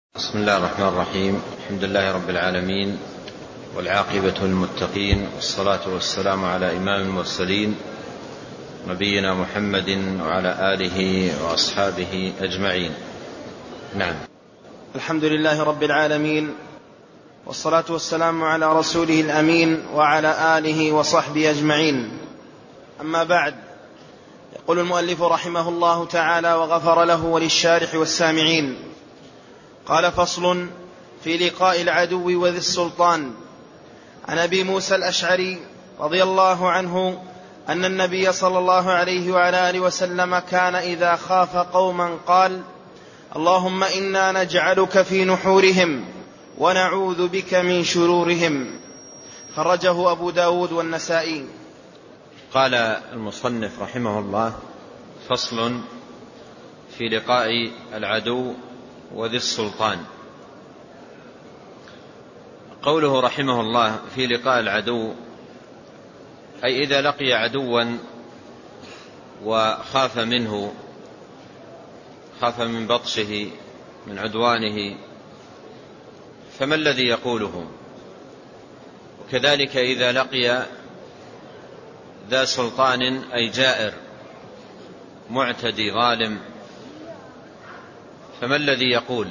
بسم الله الرحمن الرحيم. الحمد لله رب العالمين، والعاقبة للمتقين، والصلاة والسلام على إمام المرسلين نبينا محمد وعلى آله وأصحابه أجمعين. نعم. الحمد لله رب العالمين، والصلاة والسلام على رسوله الأمين وعلى آله وصحبه أجمعين. أما بعد، يقول المؤلف رحمه الله تعالى وغفر له وللشارح والسامعين: قال: فصل في لقاء العدو وذي السلطان. عن أبي موسى الأشعري رضي الله عنه أن النبي صلى الله عليه وعلى آله وسلم كان إذا خاف قوما قال: اللهم إنا نجعلك في نحورهم ونعوذ بك من شرورهم. خرجه أبو داود والنسائي. قال المصنف رحمه الله: فصل في لقاء العدو وذي السلطان. قوله رحمه الله في لقاء العدو، أي إذا لقي عدوا وخاف منه، خاف من بطشه، من عدوانه، فما الذي يقوله؟ وكذلك إذا لقي ذا سلطان أي جائر معتدي ظالم، فما الذي يقول؟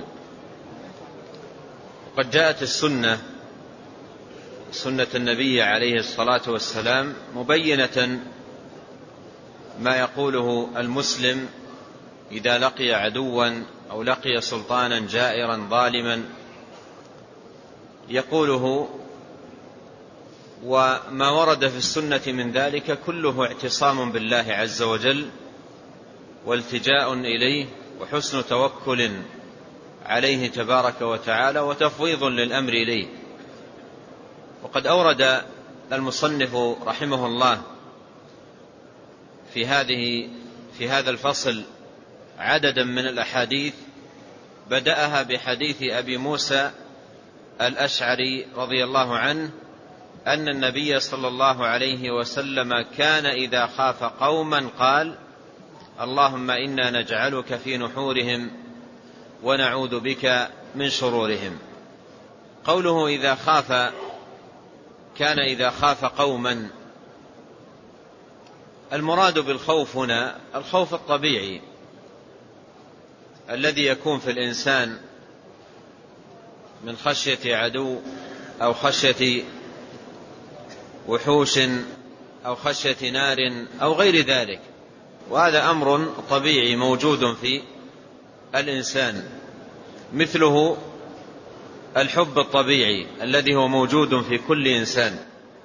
وقد جاءت سنة النبي عليه الصلاة والسلام مبينة ما يقوله المسلم إذا لقي عدوا أو لقي سلطانا جائرا ظالما يقوله. وما ورد في السنة من ذلك كله اعتصام بالله عز وجل والتجاء إليه وحسن توكل عليه تبارك وتعالى وتفويض للأمر إليه. وقد أورد المصنف رحمه الله في هذا الفصل عددا من الأحاديث، بدأها بحديث أبي موسى الأشعري رضي الله عنه أن النبي صلى الله عليه وسلم كان إذا خاف قوما قال: اللهم إنا نجعلك في نحورهم ونعوذ بك من شرورهم. قوله كان إذا خاف قوما، المراد بالخوف هنا الخوف الطبيعي الذي يكون في الإنسان من خشية عدو أو خشية وحوش أو خشية نار أو غير ذلك، وهذا أمر طبيعي موجود في الإنسان، مثله الحب الطبيعي الذي هو موجود في كل إنسان.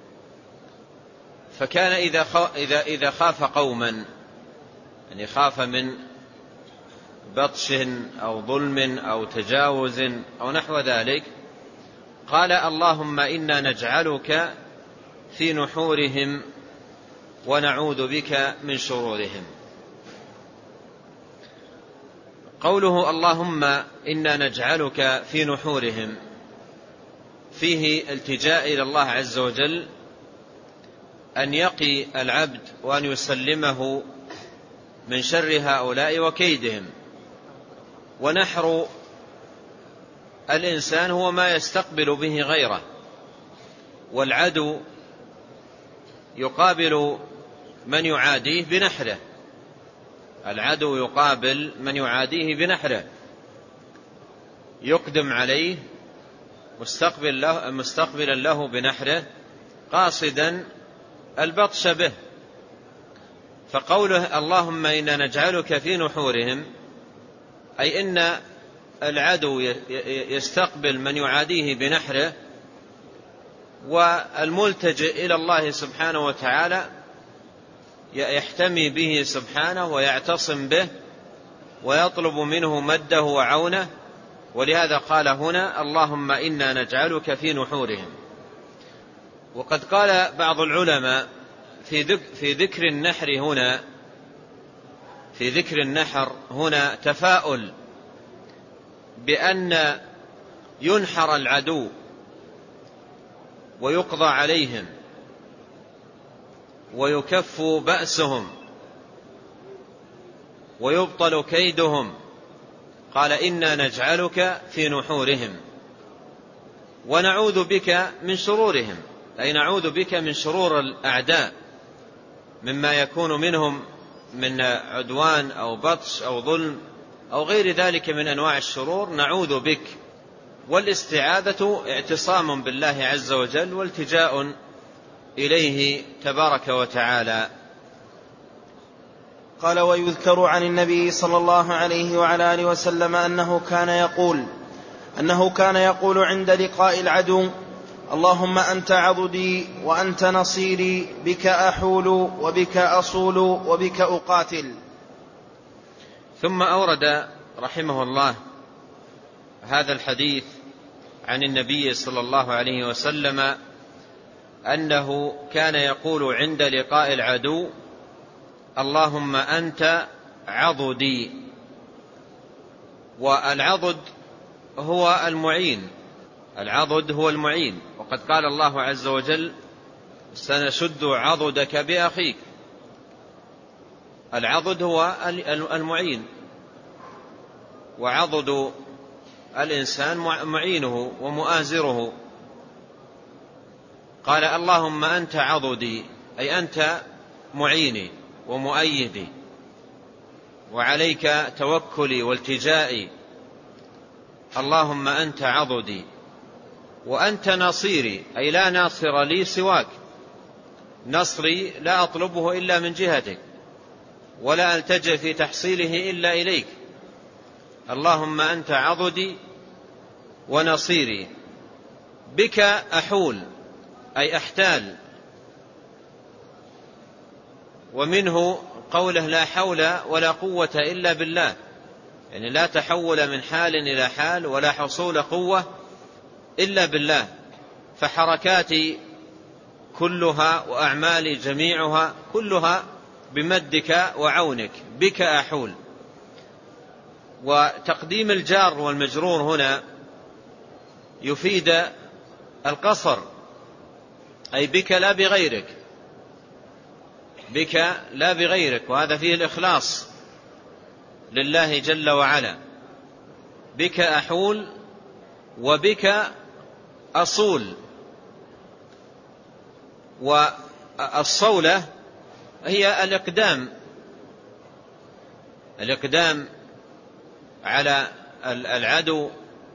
فكان إذا خاف قوما، يعني خاف من بطش أو ظلم أو تجاوز أو نحو ذلك، قال: اللهم إنا نجعلك في نحورهم ونعوذ بك من شرورهم. قوله اللهم إنا نجعلك في نحورهم فيه التجاء إلى الله عز وجل أن يقي العبد وأن يسلمه من شر هؤلاء وكيدهم. ونحر الإنسان هو ما يستقبل به غيره، والعدو يقابل من يعاديه بنحره، العدو يقابل من يعاديه بنحره، يقدم عليه مستقبلا له بنحره قاصدا البطش به. فقوله اللهم إنا نجعلك في نحورهم أي إن العدو يستقبل من يعاديه بنحره، والملتجئ إلى الله سبحانه وتعالى يحتمي به سبحانه ويعتصم به ويطلب منه مده وعونه. ولهذا قال هنا اللهم إنا نجعلك في نحورهم. وقد قال بعض العلماء في ذكر النحر هنا تفاؤل بأن ينحر العدو ويقضى عليهم ويكف بأسهم ويبطل كيدهم قال إنا نجعلك في نحورهم ونعوذ بك من شرورهم، أي نعوذ بك من شرور الأعداء مما يكون منهم من عدوان أو بطش أو ظلم أو غير ذلك من أنواع الشرور، نعوذ بك. والاستعاذة اعتصام بالله عز وجل والتجاء إليه تبارك وتعالى. قال: ويذكر عن النبي صلى الله عليه وعلى آله وسلم أنه كان يقول عند لقاء العدو: اللهم أنت عضدي وأنت نصيري، بك أحول وبك أصول وبك أقاتل. ثم أورد رحمه الله هذا الحديث عن النبي صلى الله عليه وسلم أنه كان يقول عند لقاء العدو: اللهم أنت عضدي. والعضد هو المعين، العضد هو المعين، وقد قال الله عز وجل: سنشد عضدك بأخيك. العضد هو المعين، وعضد الإنسان معينه ومؤازره. قال: اللهم أنت عضدي، أي أنت معيني ومؤيدي، وعليك توكلي والتجائي. اللهم أنت عضدي وأنت نصيري، أي لا ناصر لي سواك، نصري لا أطلبه إلا من جهتك، ولا ألتجئ في تحصيله إلا إليك. اللهم أنت عضدي ونصيري، بك أحول، أي أحتال. ومنه قوله: لا حول ولا قوة إلا بالله، يعني لا تحول من حال إلى حال ولا حصول قوة إلا بالله. فحركاتي كلها وأعمالي جميعها كلها بمدك وعونك، بك أحول. وتقديم الجار والمجرور هنا يفيد القصر، أي بك لا بغيرك، بك لا بغيرك، وهذا فيه الإخلاص لله جل وعلا. بك أحول وبك أصول. والصولة هي الإقدام على العدو.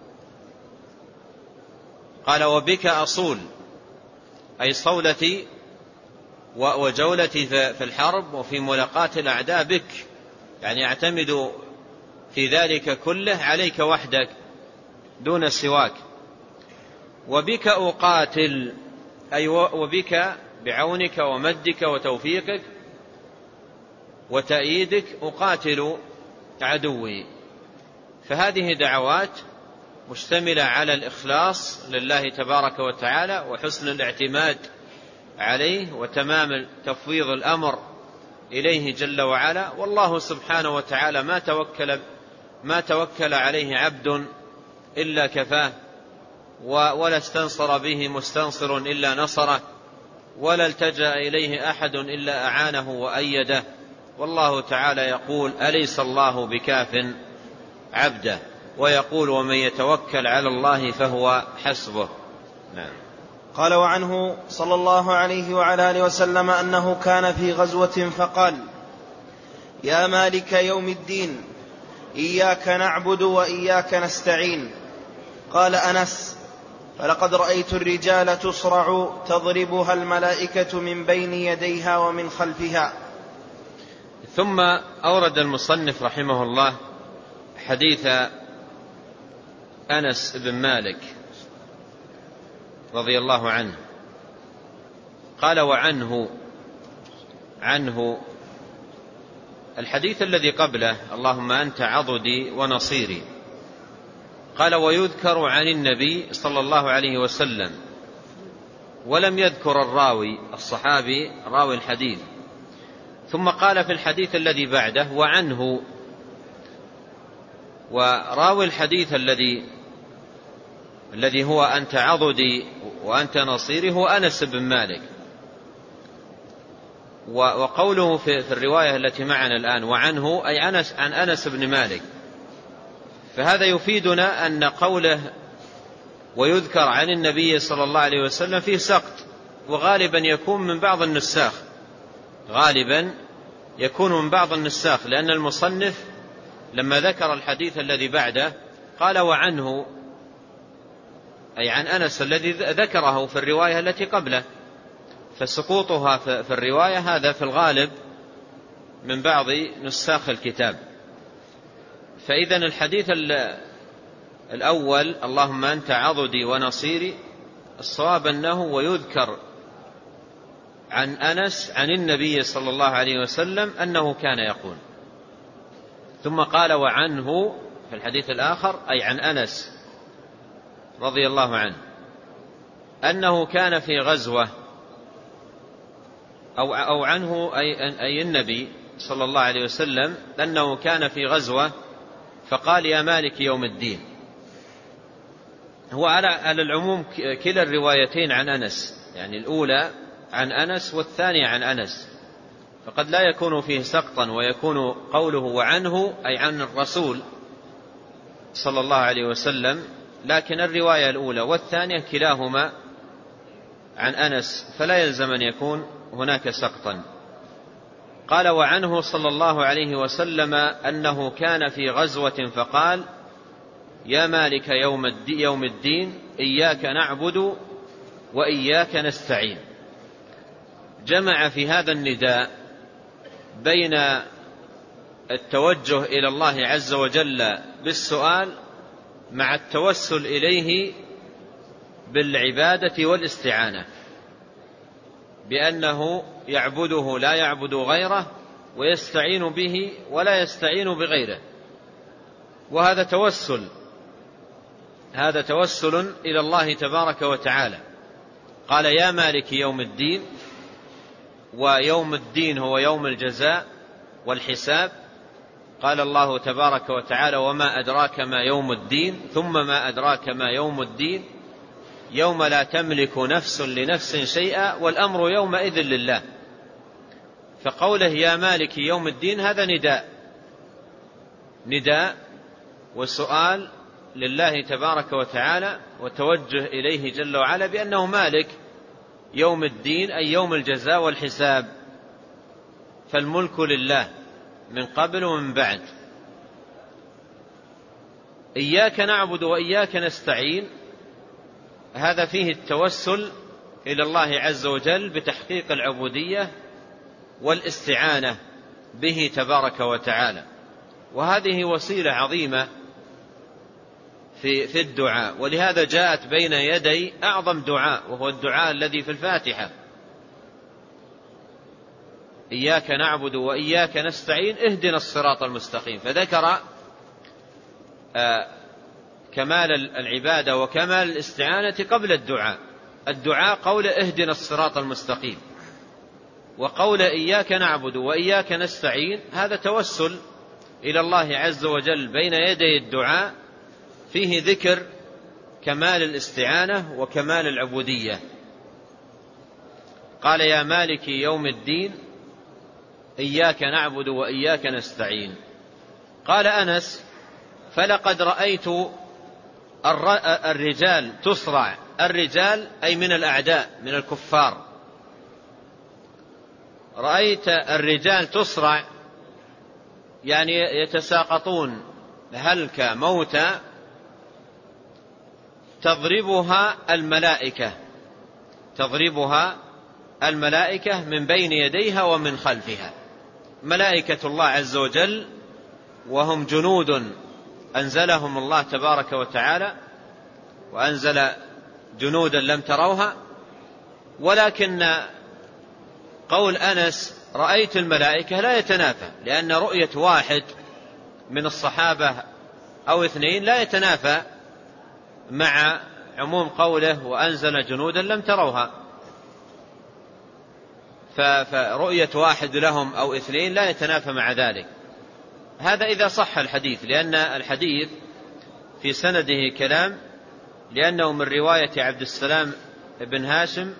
قال: وبك أصول، أي صولتي وجولتي في الحرب وفي ملاقاة الأعداء بك، يعني أعتمد في ذلك كله عليك وحدك دون سواك. وبك أقاتل، أي وبك بعونك ومدك وتوفيقك وتأييدك أقاتل عدوي. فهذه دعوات مشتملة على الإخلاص لله تبارك وتعالى وحسن الاعتماد عليه وتمام تفويض الأمر إليه جل وعلا. والله سبحانه وتعالى ما توكل عليه عبد إلا كفاه، ولا استنصر به مستنصر إلا نصره، ولا التجأ إليه أحد إلا أعانه وأيده. والله تعالى يقول: أليس الله بكاف عبده، ويقول: ومن يتوكل على الله فهو حسبه. نعم. قال: وعنه صلى الله عليه وعلى آله وسلم أنه كان في غزوة فقال: يا مالك يوم الدين، إياك نعبد وإياك نستعين. قال أنس: فلقد رأيت الرجال تصرع تضربها الملائكة من بين يديها ومن خلفها. ثم أورد المصنف رحمه الله حديث أنس بن مالك رضي الله عنه. قال: عنه الحديث الذي قبله: اللهم أنت عضدي ونصيري. قال: ويذكر عن النبي صلى الله عليه وسلم، ولم يذكر الراوي الصحابي راوي الحديث. ثم قال في الحديث الذي بعده: وعنه. وراوي الحديث الذي هو أنت عضدي وأنت نصيري هو أنس بن مالك. وقوله في الرواية التي معنا الآن: وعنه، أي عن أنس بن مالك. فهذا يفيدنا أن قوله ويذكر عن النبي صلى الله عليه وسلم فيه سقط، وغالبا يكون من بعض النساخ، غالبا يكون من بعض النساخ، لأن المصنف لما ذكر الحديث الذي بعده قال وعنه، أي عن أنس الذي ذكره في الرواية التي قبله، فسقوطها في الرواية هذا في الغالب من بعض نساخ الكتاب. فإذا الحديث الأول اللهم أنت عضدي ونصيري، الصواب أنه ويذكر عن أنس عن النبي صلى الله عليه وسلم أنه كان يقول، ثم قال وعنه في الحديث الآخر أي عن أنس رضي الله عنه أنه كان في غزوة، أو عنه أي النبي صلى الله عليه وسلم أنه كان في غزوة فقال يا مالك يوم الدين. هو على العموم كلا الروايتين عن أنس، يعني الأولى عن أنس والثانية عن أنس، فقد لا يكون فيه سقطا ويكون قوله وعنه أي عن الرسول صلى الله عليه وسلم، لكن الرواية الأولى والثانية كلاهما عن أنس، فلا يلزم أن يكون هناك سقطا. قال وعنه صلى الله عليه وسلم أنه كان في غزوة فقال يا مالك يوم الدين إياك نعبد وإياك نستعين. جمع في هذا النداء بين التوجه إلى الله عز وجل بالسؤال مع التوسل إليه بالعبادة والاستعانة، بأنه يعبده لا يعبد غيره ويستعين به ولا يستعين بغيره، وهذا توسل إلى الله تبارك وتعالى. قال يا مالك يوم الدين، ويوم الدين هو يوم الجزاء والحساب. قال الله تبارك وتعالى وما أدراك ما يوم الدين، ثم ما أدراك ما يوم الدين يوم لا تملك نفس لنفس شيئا والأمر يومئذ لله. فقوله يا مالك يوم الدين هذا نداء وسؤال لله تبارك وتعالى، وتوجه إليه جل وعلا بأنه مالك يوم الدين أي يوم الجزاء والحساب، فالملك لله من قبل ومن بعد. إياك نعبد وإياك نستعين، هذا فيه التوسل إلى الله عز وجل بتحقيق العبودية والاستعانة به تبارك وتعالى، وهذه وسيلة عظيمة في الدعاء، ولهذا جاءت بين يدي أعظم دعاء وهو الدعاء الذي في الفاتحة إياك نعبد وإياك نستعين اهدنا الصراط المستقيم، فذكر كمال العبادة وكمال الاستعانة قبل الدعاء قول اهدنا الصراط المستقيم، وقول إياك نعبد وإياك نستعين هذا توسل إلى الله عز وجل بين يدي الدعاء، فيه ذكر كمال الاستعانة وكمال العبودية. قال يا مالك يوم الدين إياك نعبد وإياك نستعين. قال أنس فلقد رأيت الرجال تصرع، الرجال أي من الأعداء من الكفار، رأيت الرجال تصرع يعني يتساقطون هلك موتى، تضربها الملائكة من بين يديها ومن خلفها، ملائكة الله عز وجل وهم جنود أنزلهم الله تبارك وتعالى، وأنزل جنودا لم تروها. ولكن قول أنس رأيت الملائكة لا يتنافى، لأن رؤية واحد من الصحابة أو اثنين لا يتنافى مع عموم قوله وأنزل جنودا لم تروها، فرؤية واحد لهم أو اثنين لا يتنافى مع ذلك. هذا إذا صح الحديث، لأن الحديث في سنده كلام، لأنه من رواية عبد السلام بن هاشم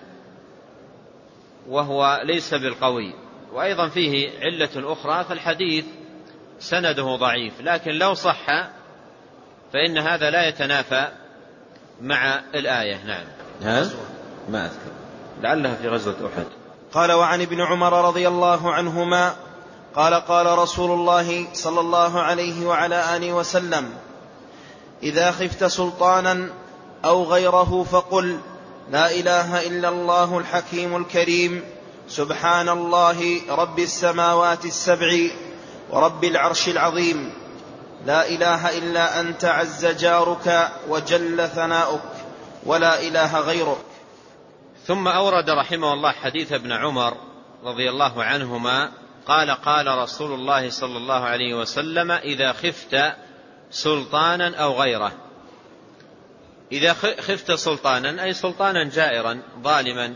وهو ليس بالقوي، وأيضا فيه علة أخرى، فالحديث سنده ضعيف. لكن لو صح فإن هذا لا يتنافى مع الآية. نعم. ما أذكر، لعلها في غزوة أحد. قال: وعن ابن عمر رضي الله عنهما قال: قال رسول الله صلى الله عليه وعلى آله وسلم: إذا خفت سلطانا أو غيره فقل: لا إله إلا الله الحكيم الكريم، سبحان الله رب السماوات السبع ورب العرش العظيم، لا إله إلا أنت عز جارك وجل ثناؤك، ولا إله غيرك. ثم أورد رحمه الله حديث ابن عمر رضي الله عنهما قال: قال رسول الله صلى الله عليه وسلم: إذا خفت سلطانا أو غيره. إذا خفت سلطانا أي سلطانا جائرا ظالما.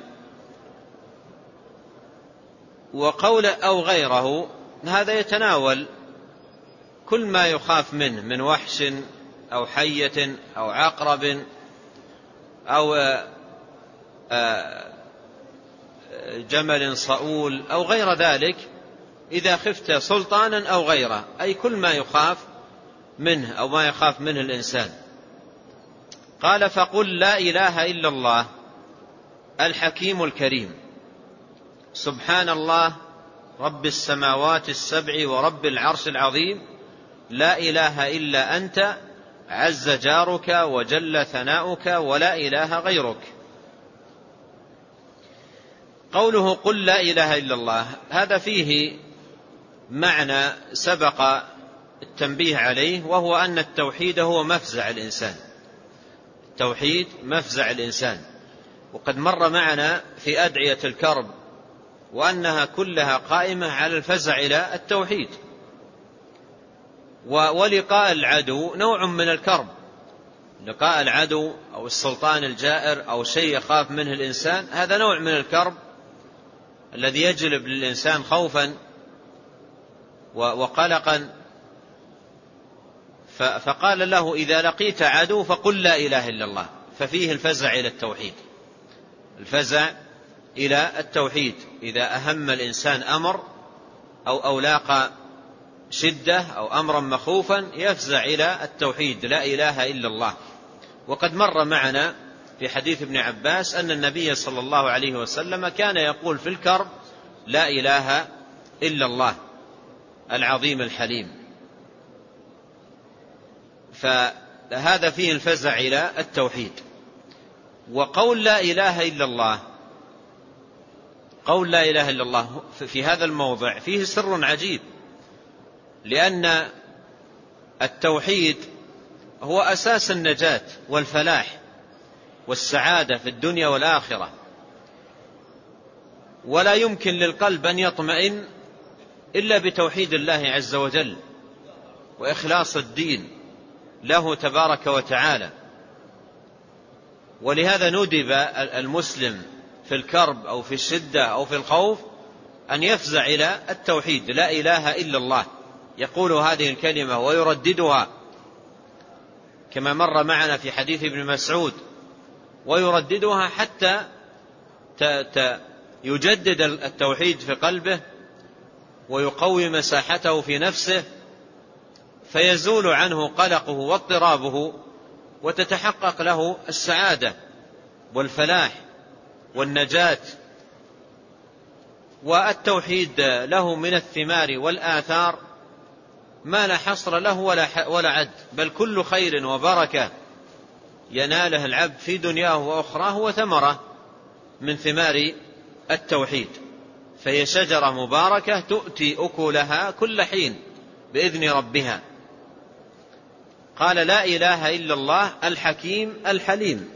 وقول أو غيره هذا يتناول كل ما يخاف منه من وحش أو حية أو عقرب أو جمل صؤول أو غير ذلك. إذا خفت سلطانا أو غيره أي كل ما يخاف منه أو ما يخاف منه الإنسان. قال: فقل لا إله إلا الله الحكيم الكريم، سبحان الله رب السماوات السبع ورب العرش العظيم، لا إله إلا أنت عز جارك وجل ثناؤك، ولا إله غيرك. قوله قل لا إله إلا الله هذا فيه معنى سبق التنبيه عليه، وهو أن التوحيد هو مفزع الإنسان. التوحيد مفزع الإنسان، وقد مر معنا في أدعية الكرب وأنها كلها قائمة على الفزع إلى التوحيد. ولقاء العدو نوع من الكرب، لقاء العدو أو السلطان الجائر أو شيء يخاف منه الإنسان، هذا نوع من الكرب الذي يجلب للإنسان خوفا وقلقا. فقال له: إذا لقيت عدو فقل لا إله إلا الله. ففيه الفزع إلى التوحيد، الفزع إلى التوحيد. إذا أهم الإنسان أمر أو لاقى شدة أو أمرا مخوفا يفزع إلى التوحيد، لا إله إلا الله. وقد مر معنا في حديث ابن عباس أن النبي صلى الله عليه وسلم كان يقول في الكرب: لا إله إلا الله العظيم الحليم. فهذا فيه الفزع إلى التوحيد. وقول لا إله إلا الله، قول لا إله إلا الله في هذا الموضع فيه سر عجيب، لأن التوحيد هو أساس النجاة والفلاح والسعادة في الدنيا والآخرة، ولا يمكن للقلب أن يطمئن إلا بتوحيد الله عز وجل وإخلاص الدين له تبارك وتعالى. ولهذا ندب المسلم في الكرب أو في الشدة أو في الخوف أن يفزع إلى التوحيد، لا إله إلا الله، يقول هذه الكلمة ويرددها كما مر معنا في حديث ابن مسعود، ويرددها حتى يجدد التوحيد في قلبه ويقوي مساحته في نفسه، فيزول عنه قلقه واضطرابه، وتتحقق له السعادة والفلاح والنجاة. والتوحيد له من الثمار والآثار ما لا حصر له ولا عد، بل كل خير وبركة يناله العبد في دنياه وأخراه وثمرة من ثمار التوحيد. فهي شجرة مباركة تؤتي أكلها كل حين بإذن ربها. قال: لا إله إلا الله الحكيم الحليم.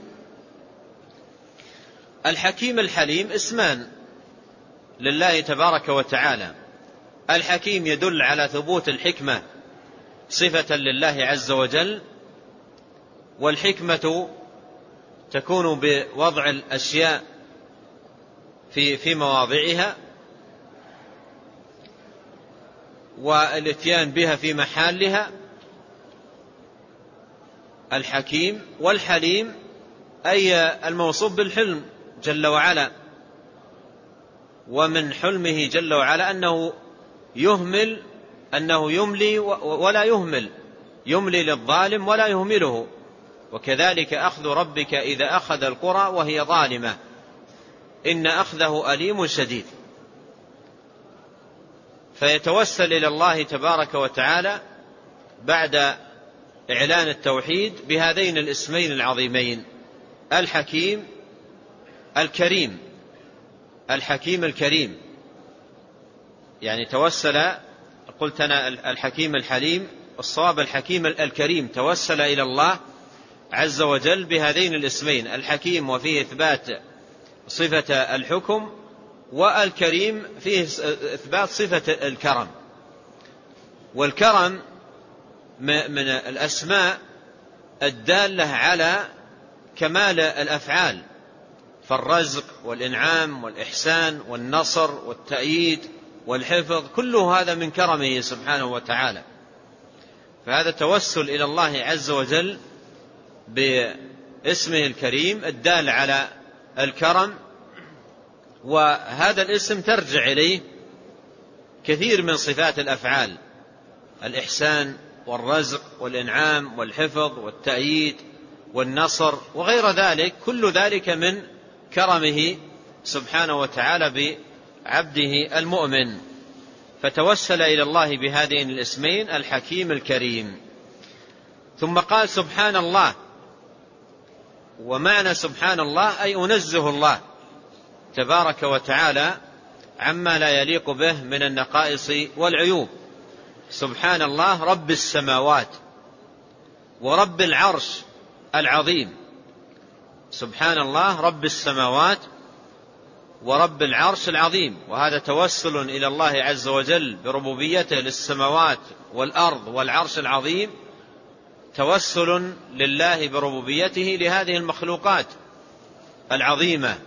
الحكيم الحليم اسمان لله تبارك وتعالى. الحكيم يدل على ثبوت الحكمة صفة لله عز وجل، والحكمة تكون بوضع الأشياء في مواضعها والاتيان بها في محلها. الحكيم والحليم أي الموصوف بالحلم جل وعلا، ومن حلمه جل وعلا أنه يملي ولا يهمل، يملي للظالم ولا يهمله، وكذلك أخذ ربك إذا أخذ القرى وهي ظالمة إن أخذه أليم شديد. فيتوسل إلى الله تبارك وتعالى بعد إعلان التوحيد بهذين الاسمين العظيمين، الحكيم الكريم. الحكيم الكريم يعني توسل، قلت أنا الحكيم الحليم، الصواب الحكيم الكريم، توسل إلى الله عز وجل بهذين الاسمين، الحكيم وفيه إثبات صفة الحكم، والكريم فيه إثبات صفة الكرم. والكرم من الأسماء الدالة على كمال الأفعال، فالرزق والإنعام والإحسان والنصر والتأييد والحفظ كل هذا من كرمه سبحانه وتعالى. فهذا توسل إلى الله عز وجل باسمه الكريم الدال على الكرم، وهذا الاسم ترجع إليه كثير من صفات الأفعال، الإحسان والرزق والإنعام والحفظ والتأييد والنصر وغير ذلك، كل ذلك من كرمه سبحانه وتعالى بعبده المؤمن. فتوسل إلى الله بهذين الاسمين الحكيم الكريم. ثم قال سبحان الله، ومعنى سبحان الله أي أنزه الله تبارك وتعالى عما لا يليق به من النقائص والعيوب. سبحان الله رب السماوات ورب العرش العظيم. سبحان الله رب السماوات ورب العرش العظيم، وهذا توسل إلى الله عز وجل بربوبيته للسماوات والأرض والعرش العظيم، توسل لله بربوبيته لهذه المخلوقات العظيمة.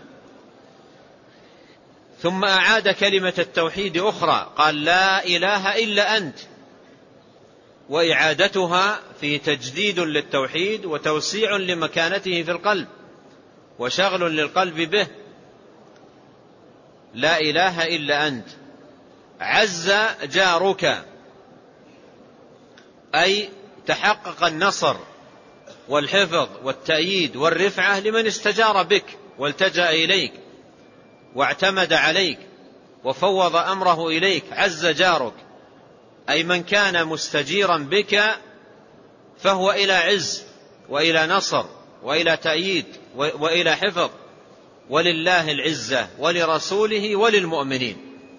ثم أعاد كلمة التوحيد أخرى، قال لا إله إلا أنت، وإعادتها في تجديد للتوحيد وتوسيع لمكانته في القلب وشغل للقلب به. لا إله إلا أنت. عز جارك، أي تحقق النصر والحفظ والتأييد والرفعة لمن استجار بك والتجأ إليك واعتمد عليك وفوض أمره إليك. عز جارك أي من كان مستجيرا بك فهو إلى عز وإلى نصر وإلى تأييد وإلى حفظ، ولله العزة ولرسوله وللمؤمنين.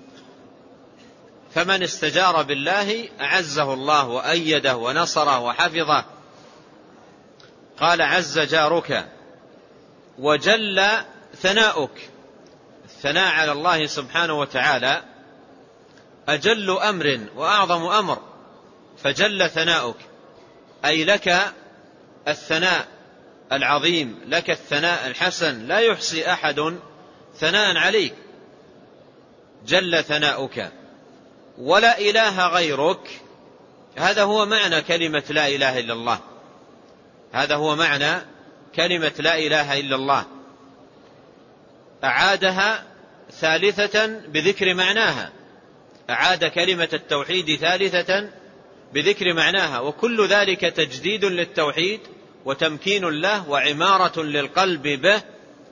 فمن استجار بالله أعزه الله وأيده ونصره وحفظه. قال عز جارك وجل ثناؤك. الثناء على الله سبحانه وتعالى أجل أمر وأعظم أمر، فجل ثناؤك أي لك الثناء العظيم، لك الثناء الحسن، لا يحصي أحد ثناء عليك. جل ثناؤك ولا إله غيرك. هذا هو معنى كلمة لا إله إلا الله. هذا هو معنى كلمة لا إله إلا الله. أعادها ثالثة بذكر معناها، أعاد كلمة التوحيد ثالثة بذكر معناها، وكل ذلك تجديد للتوحيد وتمكين له وعمارة للقلب به.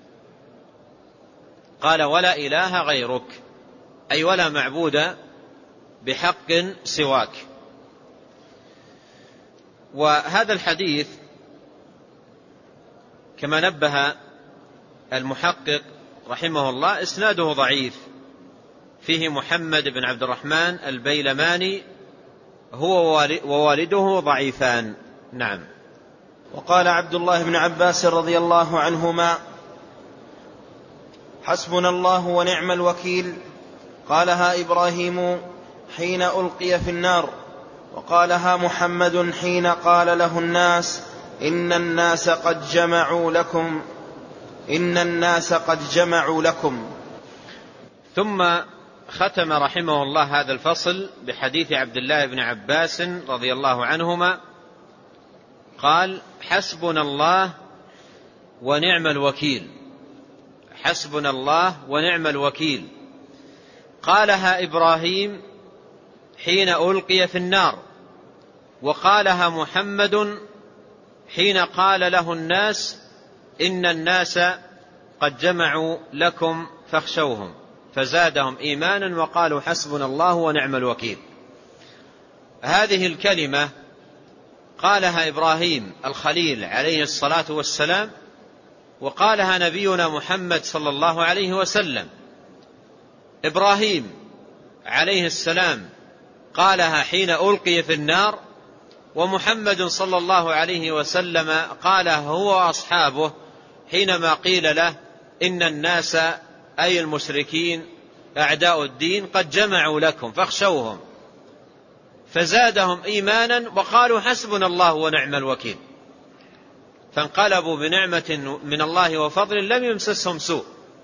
قال ولا إله غيرك، أي ولا معبود بحق سواك. وهذا الحديث كما نبه المحقق رحمه الله إسناده ضعيف، فيه محمد بن عبد الرحمن البيلماني هو ووالده ضعيفان. نعم. وقال عبد الله بن عباس رضي الله عنهما حسبنا الله ونعم الوكيل، قالها إبراهيم حين ألقي في النار، وقالها محمد حين قال له الناس إن الناس قد جمعوا لكم. ثم ختم رحمه الله هذا الفصل بحديث عبد الله بن عباس رضي الله عنهما قال حسبنا الله ونعم الوكيل. حسبنا الله ونعم الوكيل. قالها إبراهيم حين ألقي في النار، وقالها محمد حين قال له الناس إن الناس قد جمعوا لكم فاخشوهم فزادهم إيمانا وقالوا حسبنا الله ونعم الوكيل. هذه الكلمة قالها إبراهيم الخليل عليه الصلاة والسلام، وقالها نبينا محمد صلى الله عليه وسلم. إبراهيم عليه السلام قالها حين ألقي في النار، ومحمد صلى الله عليه وسلم قالها هو وأصحابه حينما قيل له إن الناس أي المشركين أعداء الدين قد جمعوا لكم فاخشوهم فزادهم إيمانا وقالوا حسبنا الله ونعم الوكيل، فانقلبوا بنعمة من الله وفضل لم يمسسهم سوء.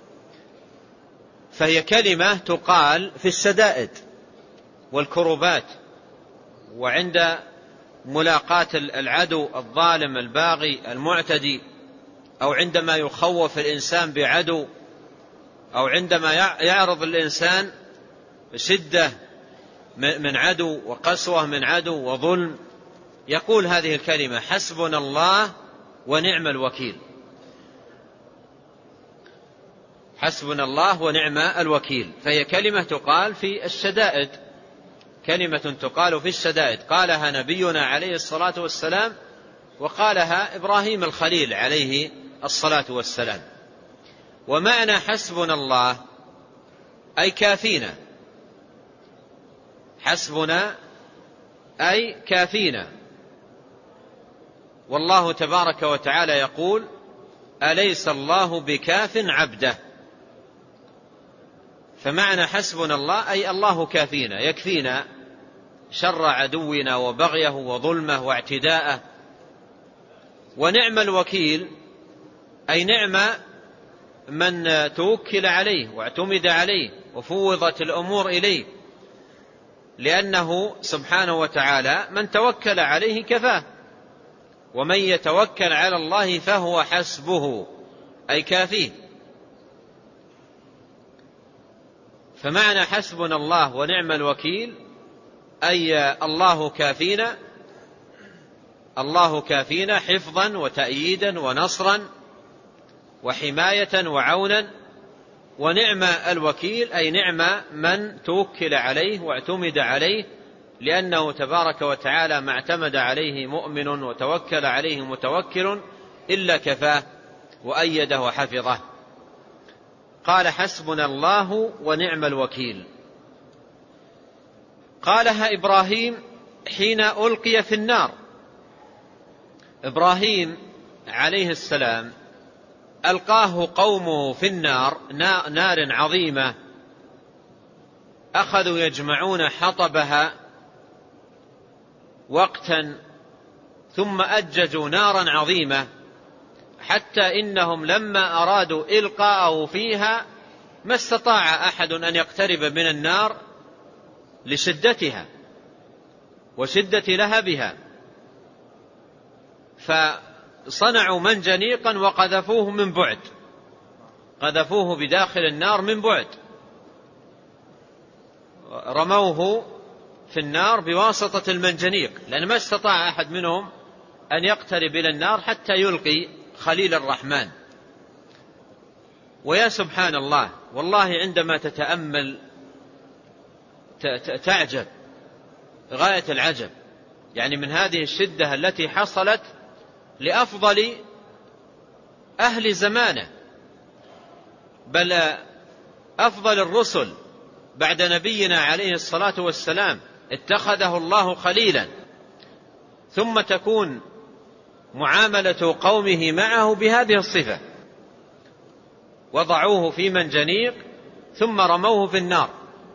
فهي كلمة تقال في الشدائد والكروبات، وعند ملاقاة العدو الظالم الباغي المعتدي، أو عندما يخوف الإنسان بعدو، أو عندما يعرض الإنسان شدة من عدو وقسوة من عدو وظلم، يقول هذه الكلمة حسبنا الله ونعم الوكيل. حسبنا الله ونعم الوكيل. فهي كلمة تقال في الشدائد، كلمة تقال في الشدائد، قالها نبينا عليه الصلاة والسلام، وقالها إبراهيم الخليل عليه الصلاة والسلام. ومعنى حسبنا الله أي كافينا، حسبنا أي كافينا. والله تبارك وتعالى يقول أليس الله بكاف عبده، فمعنى حسبنا الله أي الله كافينا، يكفينا شر عدونا وبغيه وظلمه واعتداءه. ونعم الوكيل أي نعم من توكل عليه واعتمد عليه وفوضت الأمور إليه، لأنه سبحانه وتعالى من توكل عليه كفاه، ومن يتوكل على الله فهو حسبه أي كافيه. فمعنى حسبنا الله ونعم الوكيل أي الله كافينا، الله كافينا حفظا وتأييدا ونصرا وحماية وعونا. ونعم الوكيل أي نعم من توكل عليه واعتمد عليه، لأنه تبارك وتعالى ما اعتمد عليه مؤمن وتوكل عليه متوكل إلا كفاه وأيده وحفظه. قال حسبنا الله ونعم الوكيل. قالها إبراهيم حين ألقي في النار. إبراهيم عليه السلام ألقاه قومه في النار، نار عظيمة، أخذوا يجمعون حطبها وقتا، ثم أججوا نارا عظيمة، حتى إنهم لما أرادوا إلقاءه فيها ما استطاع أحد أن يقترب من النار لشدتها وشدة لهبها، فصنعوا منجنيقا وقذفوه من بعد، قذفوه بداخل النار من بعد، رموه في النار بواسطة المنجنيق، لأن ما استطاع أحد منهم أن يقترب إلى النار حتى يلقي خليل الرحمن. ويا سبحان الله، والله عندما تتأمل تعجب غاية العجب، يعني من هذه الشدة التي حصلت لأفضل أهل زمانه، بل أفضل الرسل بعد نبينا عليه الصلاة والسلام اتخذه الله خليلا، ثم تكون معاملة قومه معه بهذه الصفة، وضعوه في منجنيق ثم رموه في النار،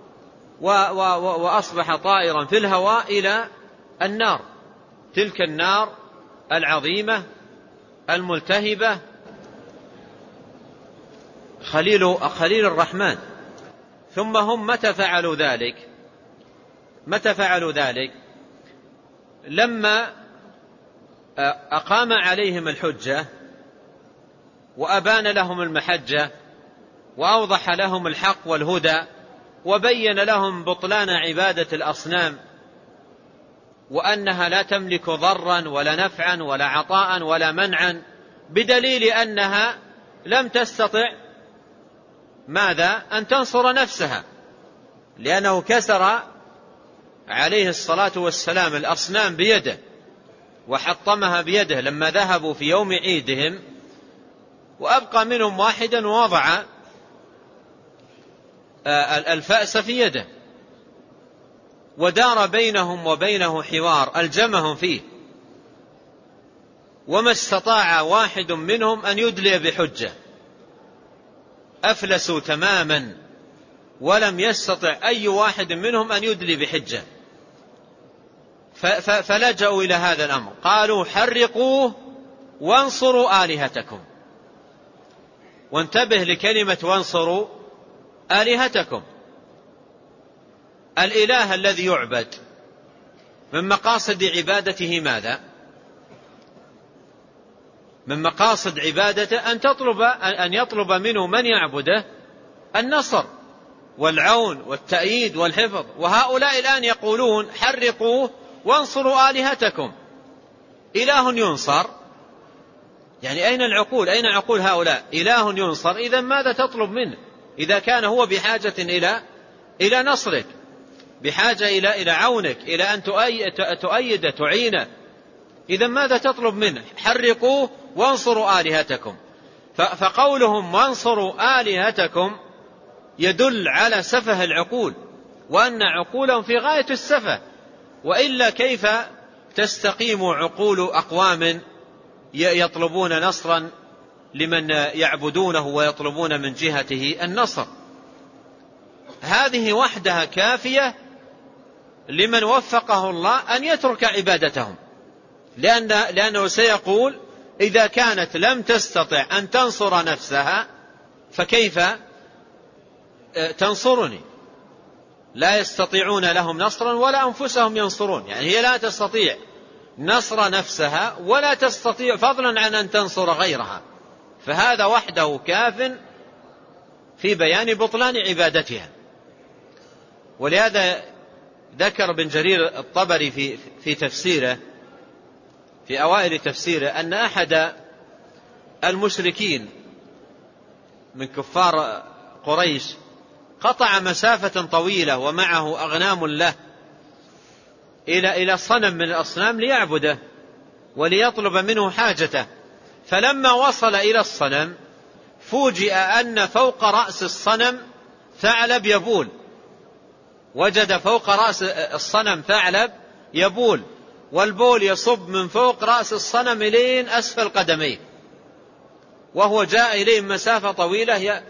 وأصبح طائرا في الهواء إلى النار، تلك النار العظيمة الملتهبة خليل الرحمن. ثم هم متى فعلوا ذلك؟ لما أقام عليهم الحجة وأبان لهم المحجة وأوضح لهم الحق والهدى وبين لهم بطلان عبادة الأصنام وأنها لا تملك ضرا ولا نفعا ولا عطاء ولا منعا، بدليل أنها لم تستطع ماذا؟ أن تنصر نفسها، لأنه كسر عليه الصلاة والسلام الأصنام بيده وحطمها بيده لما ذهبوا في يوم عيدهم، وأبقى منهم واحدا ووضع الفأس في يده، ودار بينهم وبينه حوار ألجمهم فيه، وما استطاع واحد منهم أن يدلي بحجة، أفلسوا تماما، ولم يستطع أي واحد منهم أن يدلي بحجة. فلجأوا إلى هذا الأمر، قالوا حرقوه وانصروا آلهتكم. وانتبه لكلمة وانصروا آلهتكم. الإله الذي يعبد من مقاصد عبادته ماذا؟ من مقاصد عبادته أن يطلب منه من يعبده النصر والعون والتأييد والحفظ. وهؤلاء الآن يقولون حرقوه وانصروا آلهتكم. إله ينصر، يعني أين العقول؟ أين عقول هؤلاء؟ إله ينصر، إذا ماذا تطلب منه؟ إذا كان هو بحاجة إلى نصرك، بحاجة إلى عونك، إلى أن تؤيد تعينه، إذا ماذا تطلب منه؟ حرقوه وانصروا آلهتكم. فقولهم وانصروا آلهتكم يدل على سفه العقول، وأن عقولهم في غاية السفه، وإلا كيف تستقيم عقول أقوام يطلبون نصرا لمن يعبدونه ويطلبون من جهته النصر؟ هذه وحدها كافية لمن وفقه الله أن يترك عبادتهم، لأنه سيقول إذا كانت لم تستطع أن تنصر نفسها فكيف تنصرني؟ لا يستطيعون لهم نصرا ولا أنفسهم ينصرون، يعني هي لا تستطيع نصر نفسها ولا تستطيع فضلا عن أن تنصر غيرها، فهذا وحده كاف في بيان بطلان عبادتها. ولهذا ذكر ابن جرير الطبري في تفسيره، في أوائل تفسيره، أن أحد المشركين من كفار قريش قطع مسافة طويلة ومعه أغنام له إلى صنم من الأصنام ليعبده وليطلب منه حاجته، فلما وصل إلى الصنم فوجئ أن فوق رأس الصنم ثعلب يبول، وجد فوق رأس الصنم ثعلب يبول، والبول يصب من فوق رأس الصنم إلين أسفل قدميه، وهو جاء إليه مسافة طويلة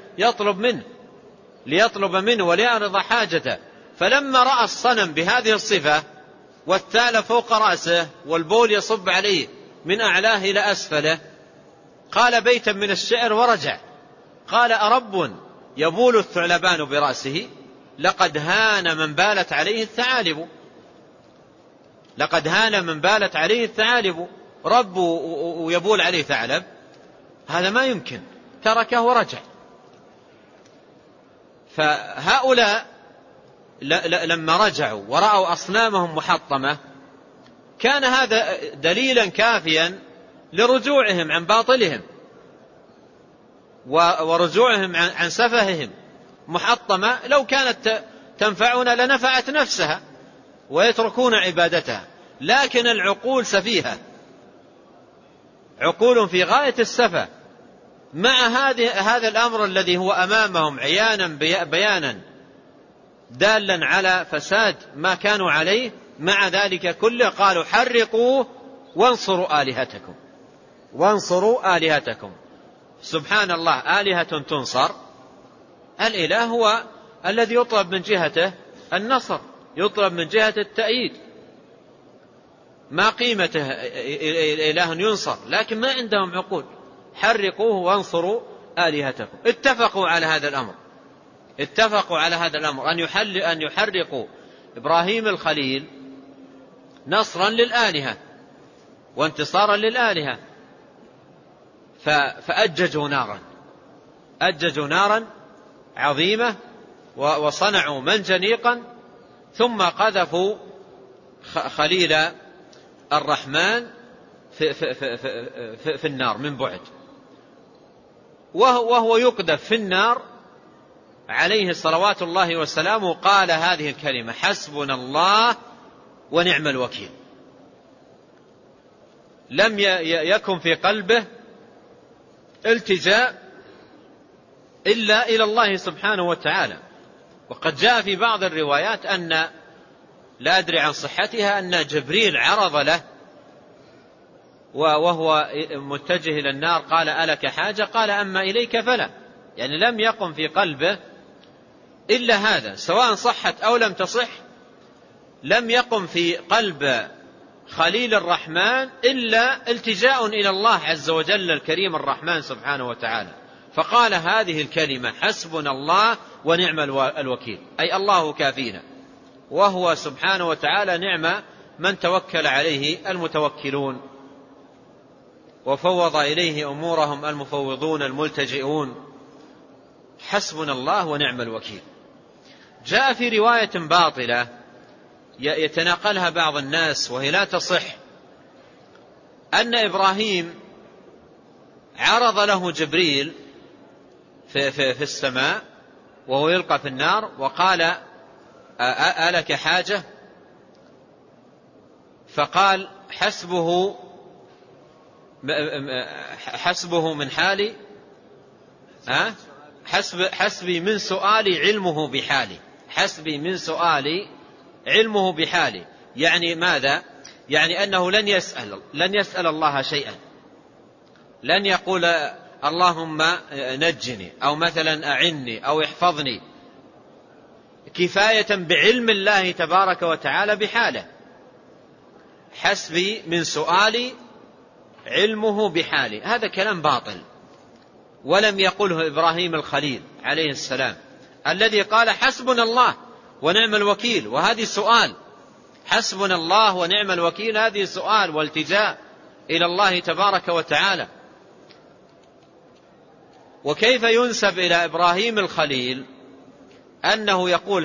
ليطلب منه وليعرض حاجته. فلما رأى الصنم بهذه الصفة والثعلب فوق رأسه والبول يصب عليه من أعلاه إلى أسفله، قال بيتا من الشعر ورجع، قال أرب يبول الثعلبان برأسه لقد هان من بالت عليه الثعالب. لقد هان من بالت عليه الثعالب، رب ويبول عليه ثعلب، هذا ما يمكن، تركه ورجع. فهؤلاء لما رجعوا ورأوا أصنامهم محطمة كان هذا دليلا كافيا لرجوعهم عن باطلهم ورجوعهم عن سفههم. محطمة لو كانت تنفعنا لنفعت نفسها ويتركون عبادتها، لكن العقول سفيهة، عقول في غاية السفة، مع هذا الأمر الذي هو أمامهم عيانا بيانا دالا على فساد ما كانوا عليه، مع ذلك كله قالوا حرقوه وانصروا آلهتكم. وانصروا آلهتكم، سبحان الله، آلهة تنصر؟ الإله هو الذي يطلب من جهته النصر، يطلب من جهة التأييد، ما قيمته إله ينصر، لكن ما عندهم عقول. حرقوه وانصروا آلهتكم. اتفقوا على هذا الأمر، اتفقوا على هذا الأمر أن يحرقوا إبراهيم الخليل نصرا للآلهة وانتصارا للآلهة. فأججوا نارا، أججوا نارا عظيمة وصنعوا منجنيقا، ثم قذفوا خليل الرحمن في النار من بعد، وهو يقذف في النار عليه صلوات الله وسلامه قال هذه الكلمة: حسبنا الله ونعم الوكيل. لم يكن في قلبه التجاء إلا إلى الله سبحانه وتعالى. وقد جاء في بعض الروايات أن، لا أدري عن صحتها، أن جبريل عرض له وهو متجه إلى النار قال: ألك حاجة؟ قال: أما إليك فلا. يعني لم يقم في قلبه إلا هذا، سواء صحت أو لم تصح. لم يقم في قلب خليل الرحمن إلا التجاء إلى الله عز وجل الكريم الرحمن سبحانه وتعالى، فقال هذه الكلمة: حسبنا الله ونعم الوكيل، أي الله كافينا، وهو سبحانه وتعالى نعم من توكل عليه المتوكلون وفوض إليه أمورهم المفوضون الملتجئون. حسبنا الله ونعم الوكيل. جاء في رواية باطلة يتناقلها بعض الناس وهي لا تصح، أن إبراهيم عرض له جبريل في السماء وهو يلقى في النار وقال: ألك حاجة؟ فقال: حسبه من حالي، حسبي من سؤالي علمه بحالي، حسبي من سؤالي علمه بحالي. يعني ماذا؟ يعني أنه لن يسأل الله شيئا، لن يقول اللهم نجني أو مثلا أعني أو احفظني، كفاية بعلم الله تبارك وتعالى بحاله. حسبي من سؤالي علمه بحالي، هذا كلام باطل، ولم يقله إبراهيم الخليل عليه السلام الذي قال: حسبنا الله ونعم الوكيل، وهذه سؤال. حسبنا الله ونعم الوكيل هذه سؤال والتجاء إلى الله تبارك وتعالى. وكيف ينسب إلى إبراهيم الخليل أنه يقول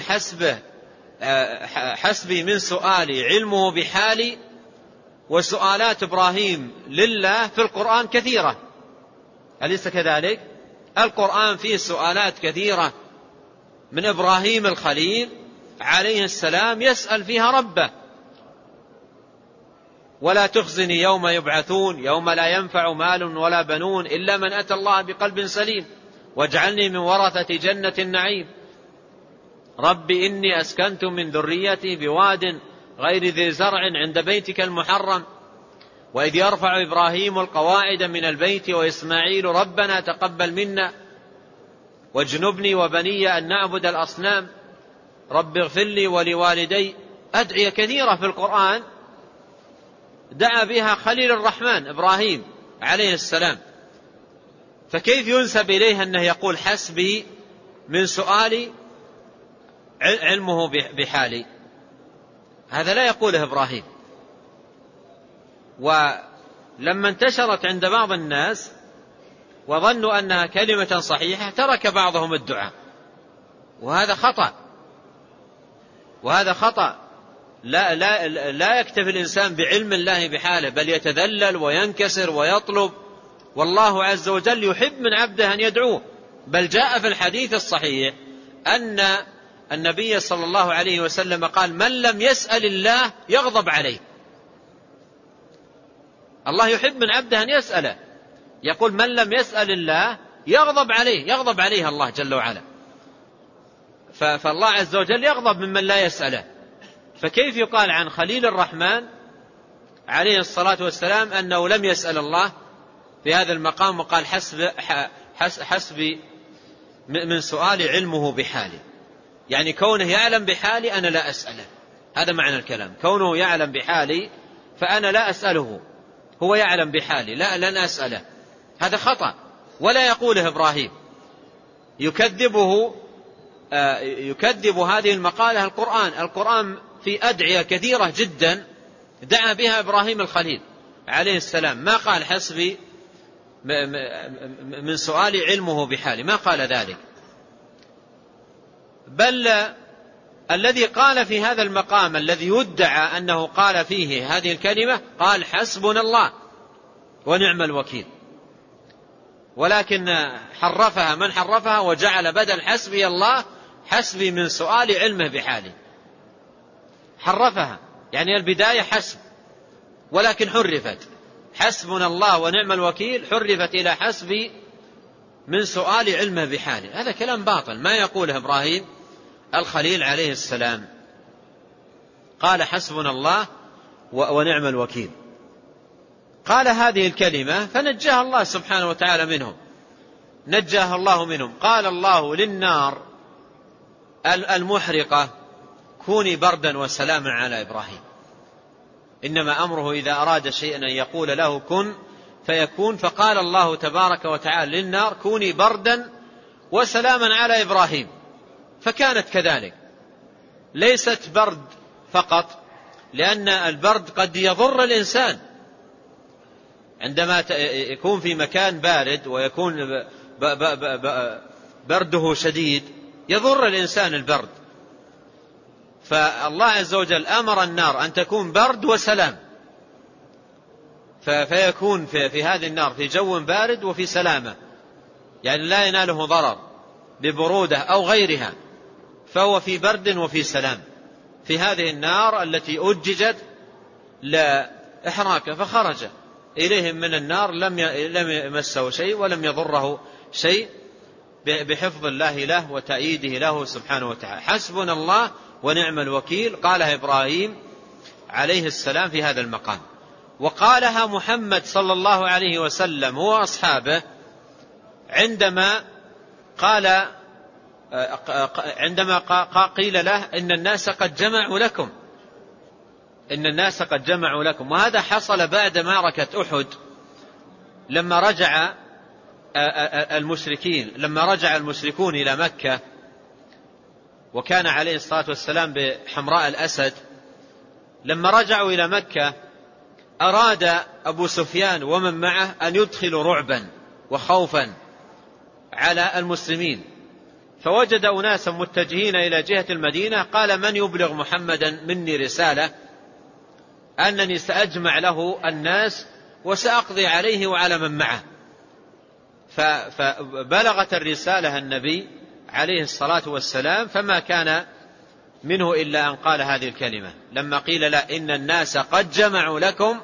حسبي من سؤالي علمه بحالي، وسؤالات إبراهيم لله في القرآن كثيرة، أليس كذلك؟ القرآن فيه سؤالات كثيرة من إبراهيم الخليل عليه السلام يسأل فيها ربه: ولا تخزني يوم يبعثون يوم لا ينفع مال ولا بنون إلا من أتى الله بقلب سليم واجعلني من ورثة جنة النعيم رب إني أسكنت من ذريتي بواد غير ذي زرع عند بيتك المحرم وإذ يرفع إبراهيم القواعد من البيت وإسماعيل ربنا تقبل منا واجنبني وبني أن نعبد الأصنام رب اغفر لي ولوالدي. أدعية كثيرة في القرآن دعا بها خليل الرحمن إبراهيم عليه السلام، فكيف ينسب إليه أنه يقول حسبي من سؤالي علمه بحالي؟ هذا لا يقوله إبراهيم. ولما انتشرت عند بعض الناس وظنوا أنها كلمة صحيحة ترك بعضهم الدعاء، وهذا خطأ. لا يكتفي الإنسان بعلم الله بحاله، بل يتذلل وينكسر ويطلب، والله عز وجل يحب من عبده أن يدعوه. بل جاء في الحديث الصحيح أن النبي صلى الله عليه وسلم قال: من لم يسأل الله يغضب عليه. الله يحب من عبده أن يسأله، يقول: من لم يسأل الله يغضب عليه الله جل وعلا. فالله عز وجل يغضب ممن لا يسأله، فكيف يقال عن خليل الرحمن عليه الصلاة والسلام أنه لم يسأل الله في هذا المقام وقال حسبي من سؤالي علمه بحالي؟ يعني كونه يعلم بحالي أنا لا أسأله، هذا معنى الكلام. كونه يعلم بحالي فأنا لا أسأله، هو يعلم بحالي لن أسأله، هذا خطأ ولا يقوله إبراهيم. يكذب هذه المقالة القرآن في أدعية كثيرة جدا دعا بها إبراهيم الخليل عليه السلام، ما قال حسبي من سؤالي علمه بحالي، ما قال ذلك. بل الذي قال في هذا المقام الذي يدعى أنه قال فيه هذه الكلمة قال حسبنا الله ونعم الوكيل، ولكن حرفها من حرفها وجعل بدل حسبي الله حسبي من سؤال علمه بحاله، حرفها. يعني البداية حسب ولكن حرفت، حسبنا الله ونعم الوكيل حرفت إلى حسبي من سؤال علمه بحاله. هذا كلام باطل ما يقوله إبراهيم الخليل عليه السلام. قال حسبنا الله ونعم الوكيل، قال هذه الكلمة فنجاها الله سبحانه وتعالى منهم، نجاها الله منهم. قال الله للنار المحرقة كوني بردا وسلاما على إبراهيم، إنما أمره إذا أراد شيئا أن يقول له كن فيكون. فقال الله تبارك وتعالى للنار كوني بردا وسلاما على إبراهيم، فكانت كذلك، ليست برد فقط، لأن البرد قد يضر الإنسان عندما يكون في مكان بارد ويكون برده شديد يضر الإنسان البرد. فالله عز وجل أمر النار أن تكون برد وسلام، فيكون في هذه النار في جو بارد وفي سلامة، يعني لا يناله ضرر ببرودة أو غيرها، فهو في برد وفي سلام في هذه النار التي أججت لإحراقه. فخرج إليهم من النار لم يمسه شيء ولم يضره شيء بحفظ الله له وتأييده له سبحانه وتعالى. حسبنا الله ونعم الوكيل قالها إبراهيم عليه السلام في هذا المقام، وقالها محمد صلى الله عليه وسلم وأصحابه عندما قيل له إن الناس قد جمعوا لكم، إن الناس قد جمعوا لكم. وهذا حصل بعد معركة أحد لما رجع المشركون إلى مكة، وكان عليه الصلاة والسلام بحمراء الأسد. لما رجعوا إلى مكة أراد أبو سفيان ومن معه أن يدخلوا رعبا وخوفا على المسلمين، فوجد أناسا متجهين إلى جهة المدينة، قال من يبلغ محمدا مني رسالة أنني سأجمع له الناس وسأقضي عليه وعلى من معه. فبلغت الرسالة النبي عليه الصلاة والسلام، فما كان منه إلا أن قال هذه الكلمة لما قيل لا إن الناس قد جمعوا لكم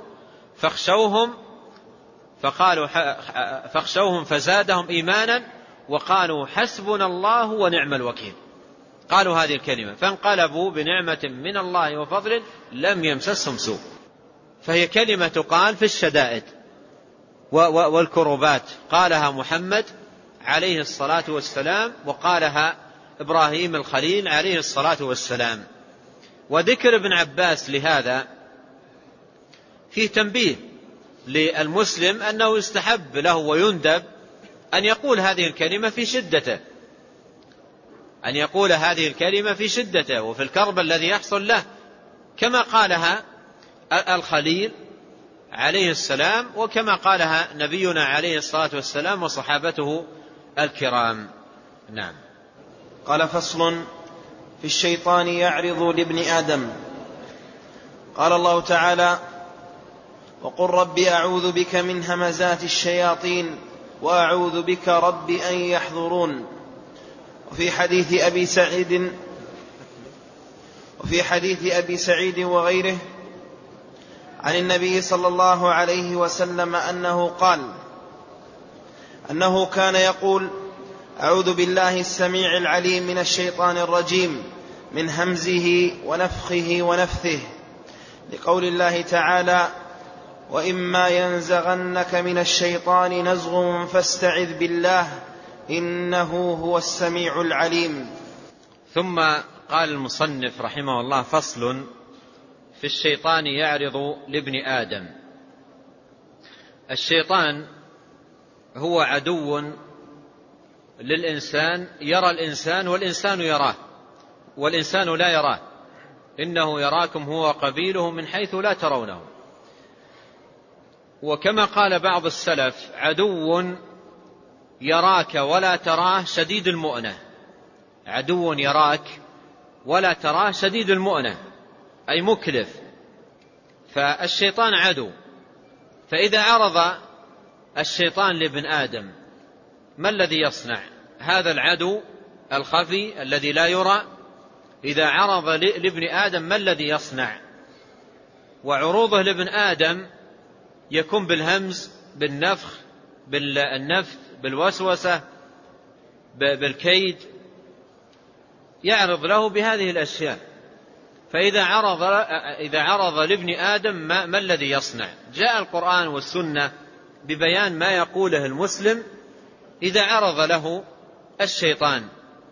فاخشوهم فزادهم إيمانا وقالوا حسبنا الله ونعم الوكيل. قالوا هذه الكلمة فانقلبوا بنعمة من الله وفضل لم يمسسهم سوء. فهي كلمة تقال في الشدائد والكربات، قالها محمد عليه الصلاة والسلام وقالها إبراهيم الخليل عليه الصلاة والسلام. وذكر ابن عباس لهذا فيه تنبيه للمسلم أنه يستحب له ويندب أن يقول هذه الكلمة في شدته، أن يقول هذه الكلمة في شدته وفي الكرب الذي يحصل له، كما قالها الخليل عليه السلام وكما قالها نبينا عليه الصلاة والسلام وصحابته الكرام. نعم. قال فصل في الشيطان يعرض لابن آدم. قال الله تعالى وقل رب أعوذ بك من همزات الشياطين وأعوذ بك رب أن يحضرون. وفي حديث أبي سعيد وغيره عن النبي صلى الله عليه وسلم أنه قال أنه كان يقول أعوذ بالله السميع العليم من الشيطان الرجيم من همزه ونفخه ونفثه، لقول الله تعالى وإما ينزغنك من الشيطان نزغ فاستعذ بالله إنه هو السميع العليم. ثم قال المصنف رحمه الله فصل في الشيطان يعرض لابن آدم. الشيطان هو عدو للإنسان، يرى الإنسان والإنسان يراه والإنسان لا يراه، إنه يراكم هو قبيله من حيث لا ترونه. وكما قال بعض السلف عدو يراك ولا تراه شديد المؤنة، عدو يراك ولا تراه شديد المؤنة أي مكلف. فالشيطان عدو، فإذا عرض الشيطان لابن آدم ما الذي يصنع؟ هذا العدو الخفي الذي لا يرى إذا عرض لابن آدم ما الذي يصنع؟ وعروضه لابن آدم يكون بالهمز، بالنفخ، بالنفث، بالوسوسة، بالكيد، يعرض له بهذه الأشياء. فإذا عرض لابن آدم ما الذي يصنع؟ جاء القرآن والسنة ببيان ما يقوله المسلم إذا عرض له الشيطان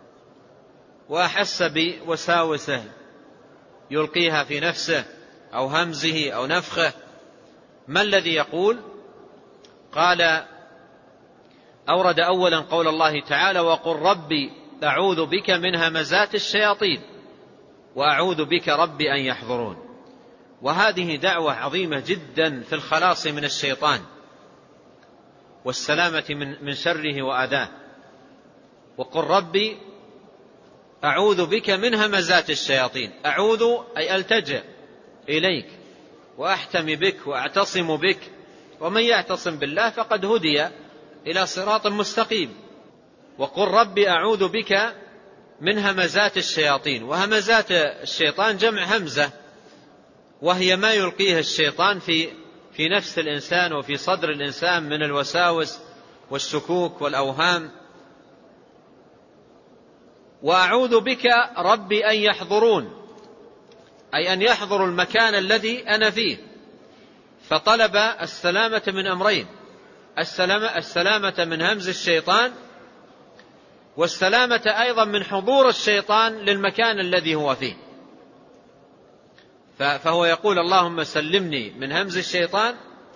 وأحس بوساوسه يلقيها في نفسه أو همزه أو نفخه، ما الذي يقول؟ قال أورد أولا قول الله تعالى: وقل ربي أعوذ بك من همزات الشياطين وأعوذ بك ربي أن يحضرون. وهذه دعوة عظيمة جدا في الخلاص من الشيطان والسلامة من شره وأذاه. وقل ربي أعوذ بك من همزات الشياطين، أعوذ أي ألتجئ إليك وأحتمي بك وأعتصم بك، ومن يعتصم بالله فقد هدي إلى صراط مستقيم. وقل ربي أعوذ بك من همزات الشياطين. وهمزات الشيطان جمع همزة، وهي ما يلقيه الشيطان في نفس الإنسان وفي صدر الإنسان من الوساوس والشكوك والأوهام. وأعوذ بك ربي أن يحضرون، أي أن يحضروا المكان الذي أنا فيه. فطلب السلامة من أمرين: السلامة من همز الشيطان، والسلامة أيضا من حضور الشيطان للمكان الذي هو فيه. فهو يقول: اللهم سلمني من همز الشيطان،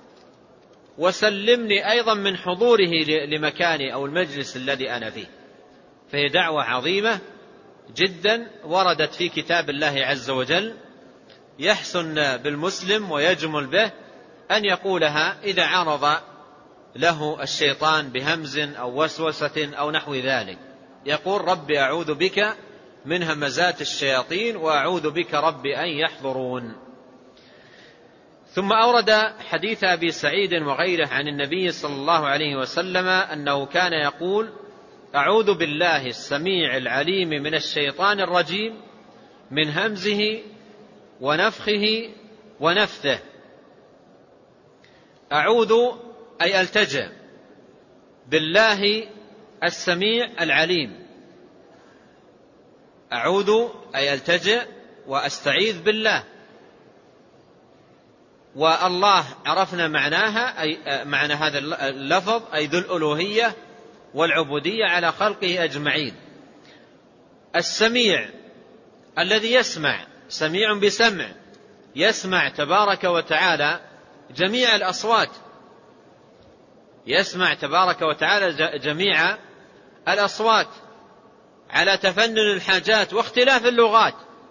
وسلمني أيضا من حضوره لمكاني أو المجلس الذي أنا فيه. فهي دعوة عظيمة جدا وردت في كتاب الله عز وجل، يحسن بالمسلم ويجمل به أن يقولها إذا عرض له الشيطان بهمز أو وسوسة أو نحو ذلك. يقول: ربي أعوذ بك من همزات الشياطين وأعوذ بك ربي أن يحضرون. ثم أورد حديث أبي سعيد وغيره عن النبي صلى الله عليه وسلم أنه كان يقول: أعوذ بالله السميع العليم من الشيطان الرجيم من همزه ونفخه ونفثه. أعوذ أي ألتجئ بالله السميع العليم، أعوذ أي ألتجئ وأستعيذ بالله. والله عرفنا معناها، أي معنى هذا اللفظ أي ذو الألوهية والعبودية على خلقه أجمعين. السميع الذي يسمع، سميع بسمع، يسمع تبارك وتعالى جميع الأصوات، يسمع تبارك وتعالى جميع الأصوات على تفنن الحاجات واختلاف اللغات،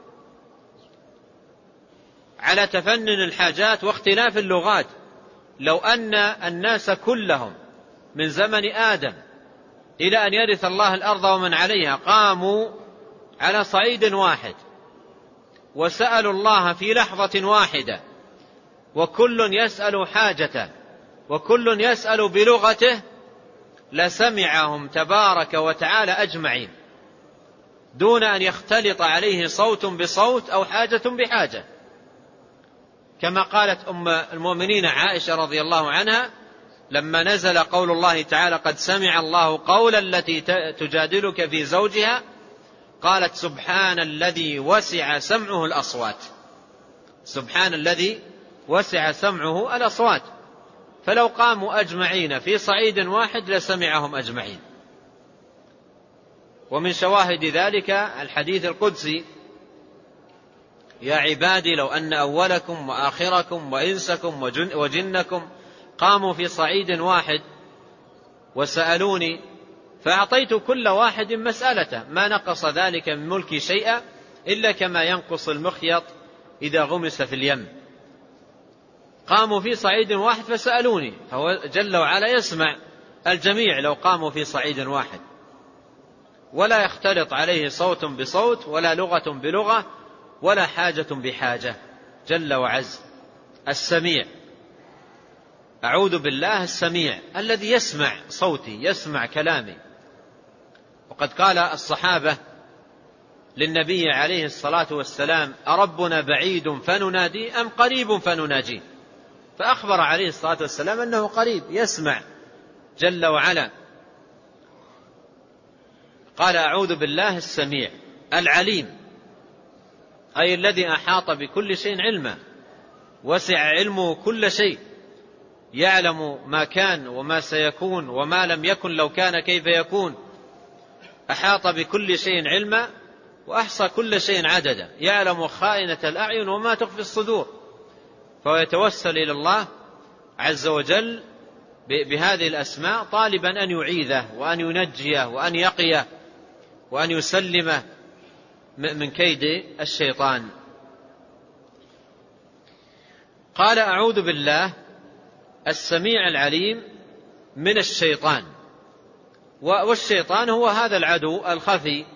على تفنن الحاجات واختلاف اللغات. لو أن الناس كلهم من زمن آدم إلى أن يرث الله الأرض ومن عليها قاموا على صعيد واحد وسألوا الله في لحظة واحدة، وكل يسأل حاجته وكل يسأل بلغته، لسمعهم تبارك وتعالى أجمعين دون أن يختلط عليه صوت بصوت أو حاجة بحاجة. كما قالت أم المؤمنين عائشة رضي الله عنها لما نزل قول الله تعالى: قد سمع الله قول التي تجادلك في زوجها، قالت: سبحان الذي وسع سمعه الأصوات. سبحان الذي وسع سمعه الأصوات. فلو قاموا أجمعين في صعيد واحد لسمعهم أجمعين. ومن شواهد ذلك الحديث القدسي: يا عبادي لو أن أولكم وآخركم وإنسكم وجنكم قاموا في صعيد واحد وسألوني فأعطيت كل واحد مسألته ما نقص ذلك من ملكي شيئا إلا كما ينقص المخيط إذا غمس في اليم. قاموا في صعيد واحد فسألوني، فهو جل وعلا يسمع الجميع لو قاموا في صعيد واحد. ولا يختلط عليه صوت بصوت ولا لغة بلغة ولا حاجة بحاجة جل وعز. السميع، أعوذ بالله السميع الذي يسمع صوتي، يسمع كلامي. وقد قال الصحابة للنبي عليه الصلاة والسلام: أربنا بعيد فننادي أم قريب فنناجيه؟ فأخبر عليه الصلاة والسلام أنه قريب يسمع جل وعلا. قال: أعوذ بالله السميع العليم، أي الذي أحاط بكل شيء علما، وسع علمه كل شيء، يعلم ما كان وما سيكون وما لم يكن لو كان كيف يكون. أحاط بكل شيء علما وأحصى كل شيء عددا، يعلم خائنة الأعين وما تخفي الصدور. فهو يتوسل إلى الله عز وجل بهذه الأسماء طالبا أن يعيذه وأن ينجيه وأن يقيه وأن يسلمه من كيد الشيطان. قال: أعوذ بالله السميع العليم من الشيطان. والشيطان هو هذا العدو الخفي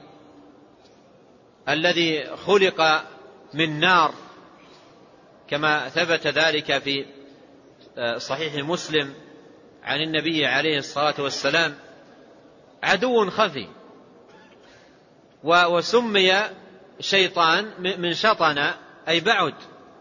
الذي خلق من نار، كما ثبت ذلك في صحيح مسلم عن النبي عليه الصلاة والسلام: عدو خفي. وسمي شيطان من شطن أي بعد.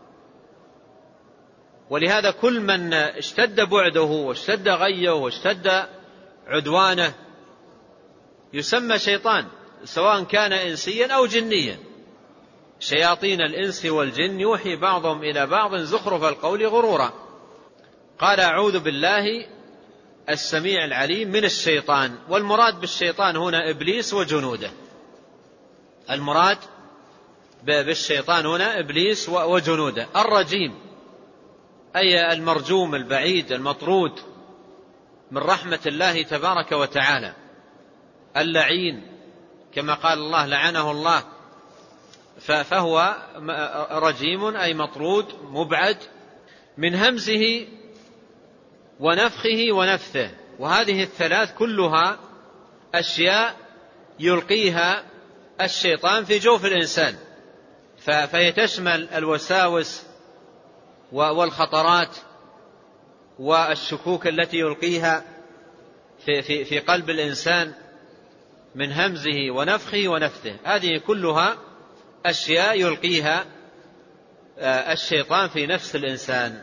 ولهذا كل من اشتد بعده واشتد غيه واشتد عدوانه يسمى شيطان، سواء كان إنسيا أو جنيا. شياطين الإنس والجن يوحي بعضهم إلى بعض زخرف القول غرورا. قال: أعوذ بالله السميع العليم من الشيطان. والمراد بالشيطان هنا إبليس وجنوده. المراد بالشيطان هنا إبليس وجنوده. الرجيم أي المرجوم البعيد المطرود من رحمة الله تبارك وتعالى. اللعين كما قال الله: لعنه الله. فهو رجيم أي مطرود مبعد من همزه ونفخه ونفثه. وهذه الثلاث كلها أشياء يلقيها الشيطان في جوف الإنسان، فهي تشمل الوساوس والخطرات والشكوك التي يلقيها في قلب الإنسان من همزه ونفخه ونفثه. هذه كلها أشياء يلقيها الشيطان في نفس الإنسان.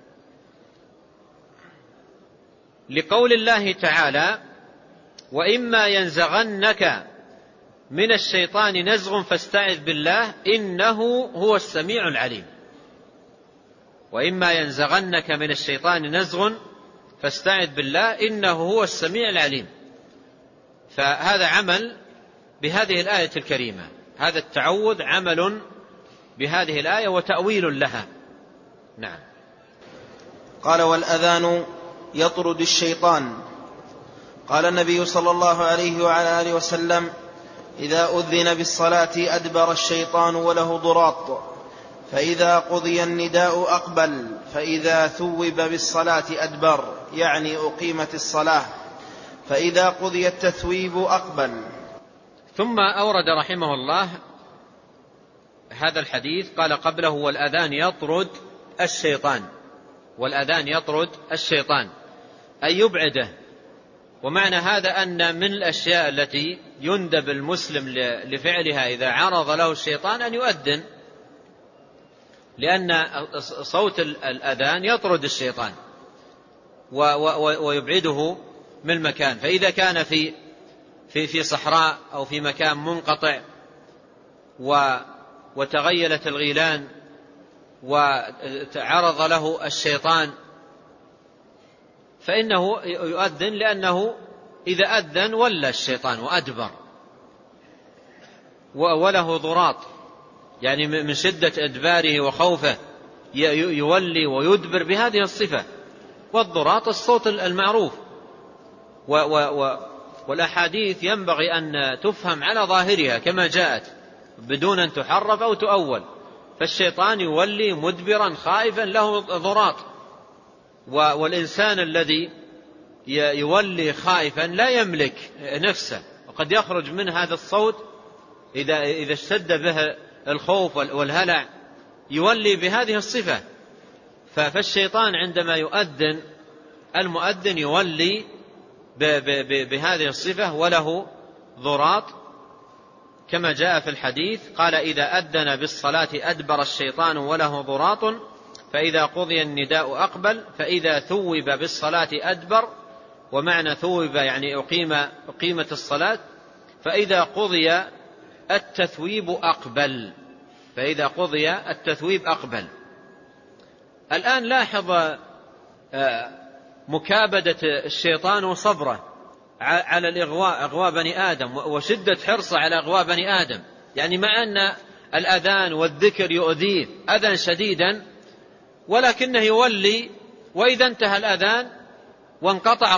لقول الله تعالى: وإما ينزغنك من الشيطان نزغ فاستعذ بالله إنه هو السميع العليم. وإما ينزغنك من الشيطان نزغ فاستعذ بالله إنه هو السميع العليم. فهذا عمل بهذه الآية الكريمة، هذا التعوذ عمل بهذه الآية وتأويل لها. نعم. قال: والأذان يطرد الشيطان. قال النبي صلى الله عليه وعلى آله وسلم: إذا أذن بالصلاة أدبر الشيطان وله ضراط، فإذا قضي النداء أقبل، فإذا ثوب بالصلاة أدبر، يعني أقيمت الصلاة، فإذا قضي التثويب أقبل. ثم أورد رحمه الله هذا الحديث، قال قبله: والأذان يطرد الشيطان. والأذان يطرد الشيطان أي يبعده. ومعنى هذا أن من الأشياء التي يندب المسلم لفعلها إذا عرض له الشيطان أن يؤذن، لأن صوت الأذان يطرد الشيطان ويبعده من المكان. فإذا كان في صحراء أو في مكان منقطع وتغيلت الغيلان وتعرض له الشيطان فإنه يؤذن، لأنه إذا أذن ولى الشيطان وأدبر وله ضراط، يعني من شدة إدباره وخوفه يولي ويدبر بهذه الصفة. والضراط الصوت المعروف. والأحاديث ينبغي أن تفهم على ظاهرها كما جاءت بدون أن تحرف أو تؤول. فالشيطان يولي مدبرا خائفا له ضراط، والإنسان الذي يولي خائفا لا يملك نفسه. وقد يخرج من هذا الصوت إذا اشتد به الخوف والهلع يولي بهذه الصفة. فالشيطان عندما يؤذن المؤذن يولي بهذه الصفة وله ضراط كما جاء في الحديث قال إذا أذن بالصلاة أدبر الشيطان وله ضراط فإذا قضي النداء أقبل فإذا ثوب بالصلاة أدبر. ومعنى ثوب يعني أقيمت الصلاة فإذا قضي التثويب أقبل. فإذا قضي التثويب أقبل. الآن لاحظ مكابدة الشيطان وصبره على الإغواء أغواء بني آدم وشدة حرصه على أغواء بني آدم. يعني مع أن الأذان والذكر يؤذيه أذى شديدا ولكنه يولي وإذا انتهى الأذان وانقطع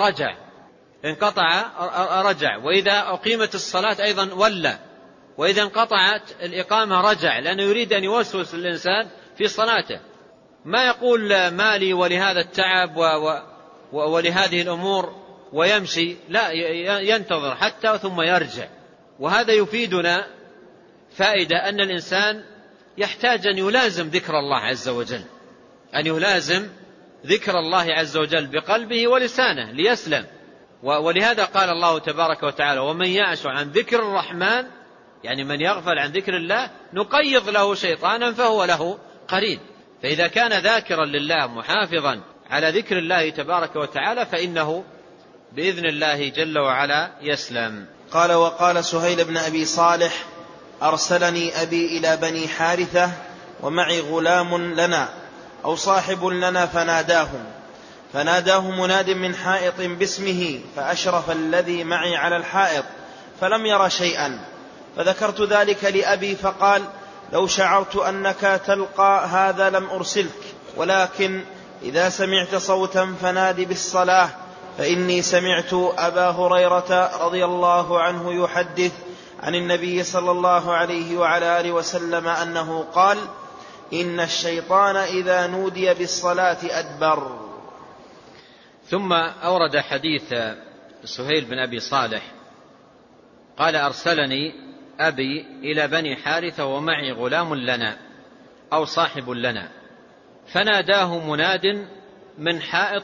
رجع وإذا أقيمت الصلاة أيضا ولى وإذا انقطعت الإقامة رجع لأنه يريد أن يوسوس الإنسان في صلاته. ما يقول مالي ولهذا التعب ولهذه الأمور ويمشي لا ينتظر حتى ثم يرجع. وهذا يفيدنا فائدة أن الإنسان يحتاج أن يلازم ذكر الله عز وجل أن يلازم ذكر الله عز وجل بقلبه ولسانه ليسلم. ولهذا قال الله تبارك وتعالى ومن يعش عن ذكر الرحمن يعني من يغفل عن ذكر الله نقيض له شيطانا فهو له قرين. فإذا كان ذاكرا لله محافظا على ذكر الله تبارك وتعالى فإنه بإذن الله جل وعلا يسلم. قال وقال سهيل بن أبي صالح أرسلني أبي إلى بني حارثة ومعي غلام لنا أو صاحب لنا فناداه مناد من حائط باسمه فأشرف الذي معي على الحائط فلم ير شيئا فذكرت ذلك لأبي فقال لو شعرت أنك تلقى هذا لم أرسلك ولكن إذا سمعت صوتا فنادي بالصلاة فإني سمعت أبا هريرة رضي الله عنه يحدث عن النبي صلى الله عليه وعلى آله وسلم أنه قال إن الشيطان إذا نودي بالصلاة أدبر. ثم أورد حديث سهيل بن أبي صالح قال أرسلني أبي إلى بني حارثة ومعي غلام لنا أو صاحب لنا فناداه مناد من حائط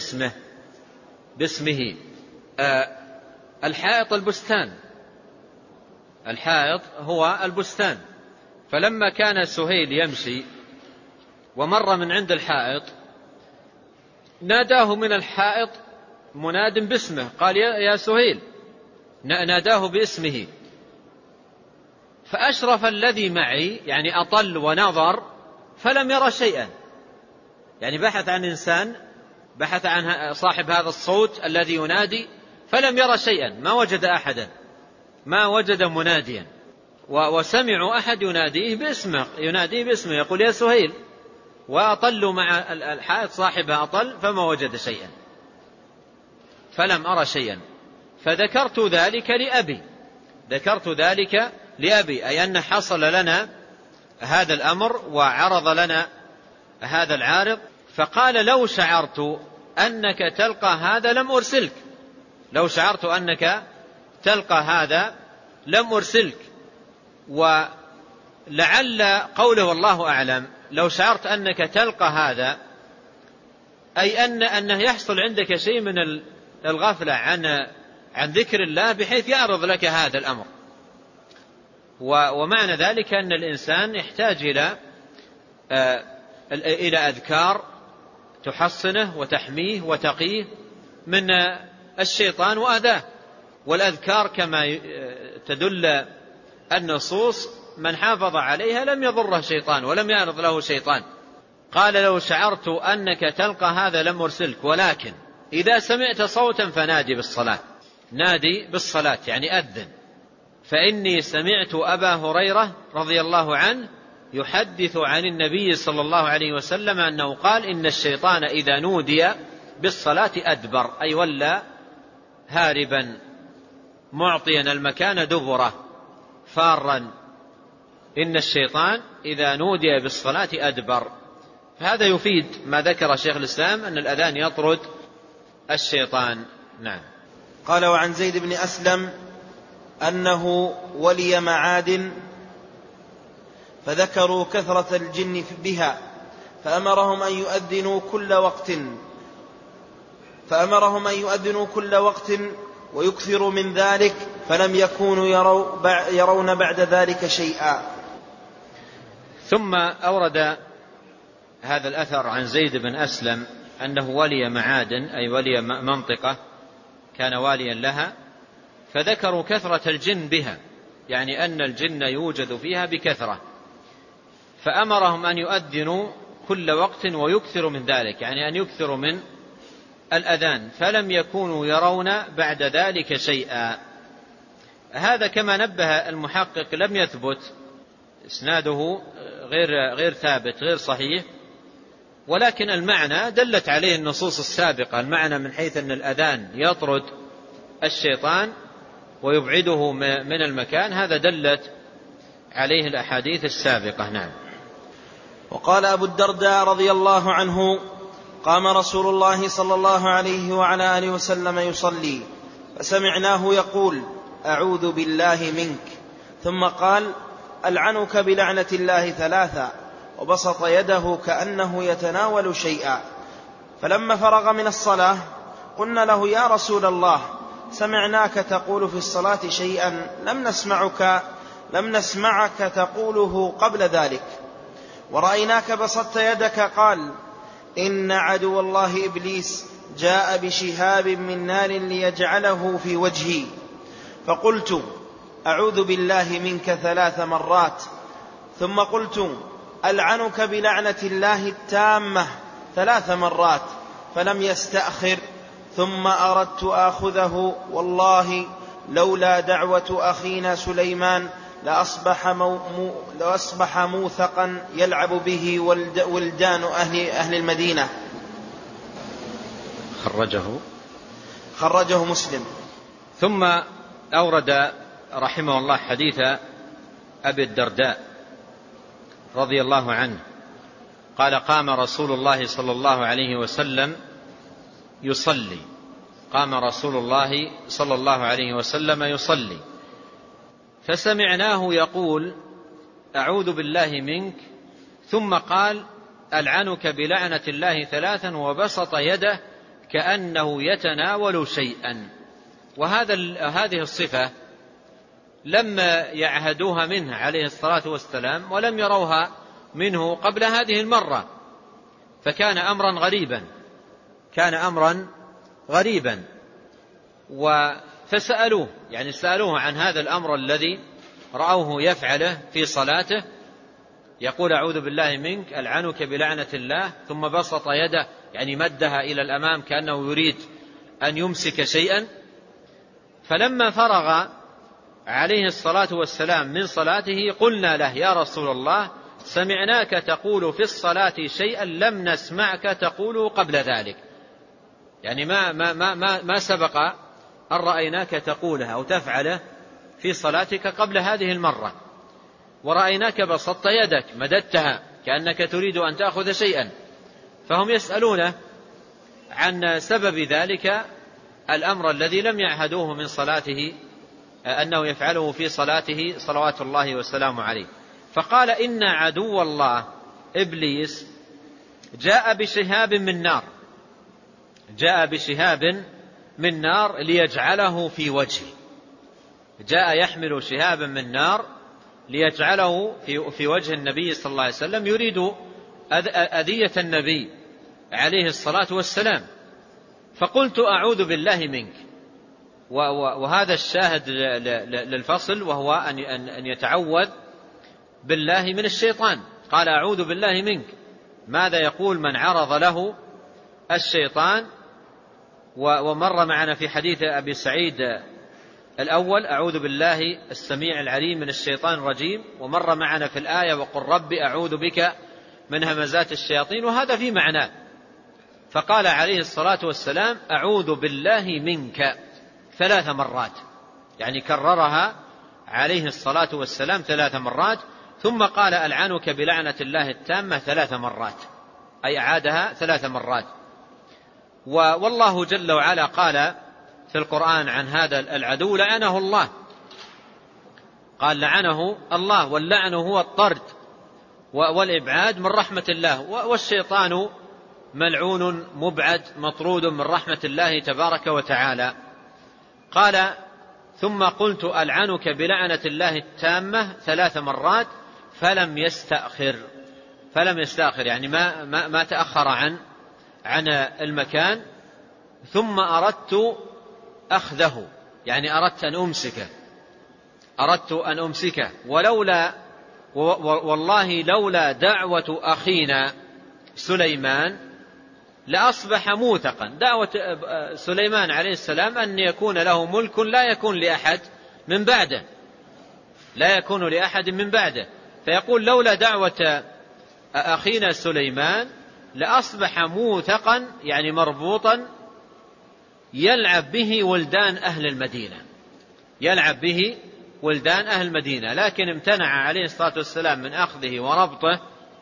باسمه. الحائط البستان الحائط هو البستان. فلما كان سهيل يمشي ومر من عند الحائط ناداه من الحائط مناد باسمه قال يا سهيل ناداه باسمه فأشرف الذي معي يعني أطل ونظر فلم يرى شيئا. يعني بحث عن إنسان بحث عن صاحب هذا الصوت الذي ينادي فلم يرى شيئا ما وجد أحدا ما وجد مناديا وسمعوا أحد يناديه باسمه يقول يا سهيل وأطلوا مع الحائط صاحبها أطل فما وجد شيئا فلم أرى شيئا. فذكرت ذلك لأبي أي أن حصل لنا هذا الأمر وعرض لنا هذا العارض. فقال لو شعرت أنك تلقى هذا لم أرسلك لم أرسلك. ولعل قوله والله أعلم لو شعرت أنك تلقى هذا أي أنه يحصل عندك شيء من الغفلة عن ذكر الله بحيث يعرض لك هذا الأمر. ومعنى ذلك أن الإنسان يحتاج إلى أذكار تحصنه وتحميه وتقيه من الشيطان وأذاه. والأذكار كما تدل النصوص من حافظ عليها لم يضره شيطان ولم يعرض له شيطان. قال لو شعرت أنك تلقى هذا لم أرسلك ولكن إذا سمعت صوتا فنادي بالصلاة يعني أذن. فإني سمعت أبا هريرة رضي الله عنه يحدث عن النبي صلى الله عليه وسلم أنه قال إن الشيطان إذا نودي بالصلاة أدبر أي ولى هاربا معطيا المكان دبره فارا. إن الشيطان إذا نودي بالصلاة أدبر. فهذا يفيد ما ذكر شيخ الإسلام أن الأذان يطرد الشيطان. نعم. قال وعن زيد بن أسلم أنه ولي معاد فذكروا كثرة الجن بها فأمرهم أن يؤذنوا كل وقت ويكثروا من ذلك فلم يكونوا يرون بعد ذلك شيئا. ثم أورد هذا الأثر عن زيد بن أسلم أنه ولي معادن أي ولي منطقة كان واليا لها، فذكروا كثرة الجن بها، يعني أن الجن يوجد فيها بكثرة، فأمرهم أن يؤذنوا كل وقت ويكثروا من ذلك، يعني أن يكثروا من الأذان، فلم يكونوا يرون بعد ذلك شيئا. هذا كما نبه المحقق لم يثبت، إسناده غير ثابت غير صحيح، ولكن المعنى دلت عليه النصوص السابقة، المعنى من حيث أن الأذان يطرد الشيطان ويبعده من المكان، هذا دلت عليه الأحاديث السابقة. نعم. وقال أبو الدرداء رضي الله عنه: قام رسول الله صلى الله عليه وعلى آله وسلم يصلي فسمعناه يقول: أعوذ بالله منك، ثم قال: ألعنك بلعنة الله ثلاثا، وبسط يده كأنه يتناول شيئا. فلما فرغ من الصلاة قلنا له: يا رسول الله، سمعناك تقول في الصلاة شيئا لم نسمعك تقوله قبل ذلك، ورأيناك بسطت يدك. قال: إن عدو الله إبليس جاء بشهاب من نار ليجعله في وجهي، فقلت: أعوذ بالله منك 3 مرات، ثم قلت: ألعنك بلعنة الله التامة 3 مرات، فلم يستأخر، ثم أردت آخذه، والله لولا دعوة أخينا سليمان لأصبح موثقا يلعب به ولدان أهل المدينة. خرجه مسلم. ثم أورد رحمه الله حديث أبي الدرداء رضي الله عنه قال: قام رسول الله صلى الله عليه وسلم يصلي، قام رسول الله صلى الله عليه وسلم يصلي، فسمعناه يقول: أعوذ بالله منك، ثم قال: ألعنك بلعنة الله ثلاثا، وبسط يده كأنه يتناول شيئا. وهذه الصفة لم يعهدوها منه عليه الصلاة والسلام، ولم يروها منه قبل هذه المرة، فكان أمرا غريبا، فسألوه، يعني سألوه عن هذا الأمر الذي رأوه يفعله في صلاته، يقول: أعوذ بالله منك، ألعنك بلعنة الله، ثم بسط يده، يعني مدها إلى الأمام كأنه يريد أن يمسك شيئا. فلما فرغ عليه الصلاة والسلام من صلاته قلنا له: يا رسول الله، سمعناك تقول في الصلاة شيئا لم نسمعك تقوله قبل ذلك، يعني ما سبق أن رأيناك تقوله أو تفعله في صلاتك قبل هذه المرة، ورأيناك بسطت يدك مددتها كأنك تريد أن تأخذ شيئا. فهم يسألونه عن سبب ذلك الأمر الذي لم يعهدوه من صلاته أنه يفعله في صلاته صلوات الله وسلامه عليه. فقال: إن عدو الله إبليس جاء بشهاب من نار ليجعله في وجهه، جاء يحمل شهابا من نار ليجعله في وجه النبي صلى الله عليه وسلم، يريد أذية النبي عليه الصلاة والسلام. فقلت: أعوذ بالله منك. وهذا الشاهد للفصل، وهو أن يتعوذ بالله من الشيطان. قال: أعوذ بالله منك. ماذا يقول من عرض له الشيطان؟ ومر معنا في حديث أبي سعيد الأول: أعوذ بالله السميع العليم من الشيطان الرجيم، ومر معنا في الآية: وقل رب أعوذ بك من همزات الشياطين، وهذا في معناه. فقال عليه الصلاة والسلام: أعوذ بالله منك 3 مرات، يعني كررها عليه الصلاة والسلام 3 مرات، ثم قال: ألعنك بلعنة الله التامة 3 مرات، أي أعادها 3 مرات. والله جل وعلا قال في القرآن عن هذا العدو: لعنه الله قال لعنه الله، واللعن هو الطرد والإبعاد من رحمة الله، والشيطان ملعون مبعد مطرود من رحمة الله تبارك وتعالى. قال ثم قلت ألعنك بلعنة الله التامة 3 مرات فلم يستأخر يعني ما تأخر عن المكان. ثم أردت أخذه يعني أردت أن أمسكه والله لولا دعوة أخينا سليمان لأصبح موثقا. دعوة سليمان عليه السلام أن يكون له ملك لا يكون لأحد من بعده، فيقول لولا دعوة أخينا سليمان لأصبح موثقا يعني مربوطا يلعب به ولدان أهل المدينة، لكن امتنع عليه الصلاة والسلام من أخذه وربطه.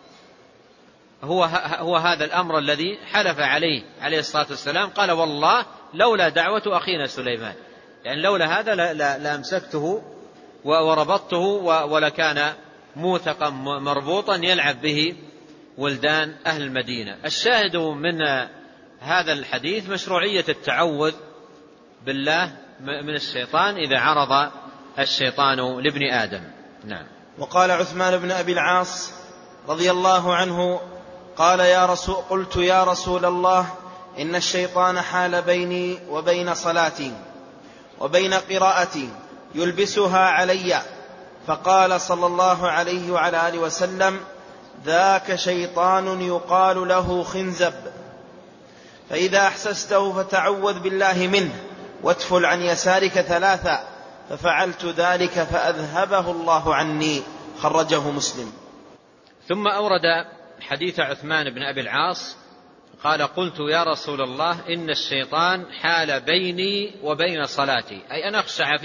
هو هذا الأمر الذي حلف عليه الصلاة والسلام، قال والله لولا دعوة أخينا سليمان، يعني لولا هذا لأمسكته وربطته ولكان موثقا مربوطا يلعب به ولدان أهل المدينة. الشاهد من هذا الحديث مشروعية التعوذ بالله من الشيطان إذا عرض الشيطان لابن آدم. نعم. وقال عثمان بن أبي العاص رضي الله عنه قلت يا رسول الله إن الشيطان حال بيني وبين صلاتي وبين قراءتي يلبسها علي، فقال صلى الله عليه وعلى آله وسلم ذاك شيطان يقال له خنزب، فإذا أحسسته فتعوذ بالله منه واتفل عن يسارك 3، ففعلت ذلك فأذهبه الله عني. خرجه مسلم. ثم أورد حديث عثمان بن أبي العاص قال قلت يا رسول الله إن الشيطان حال بيني وبين صلاتي، أي أن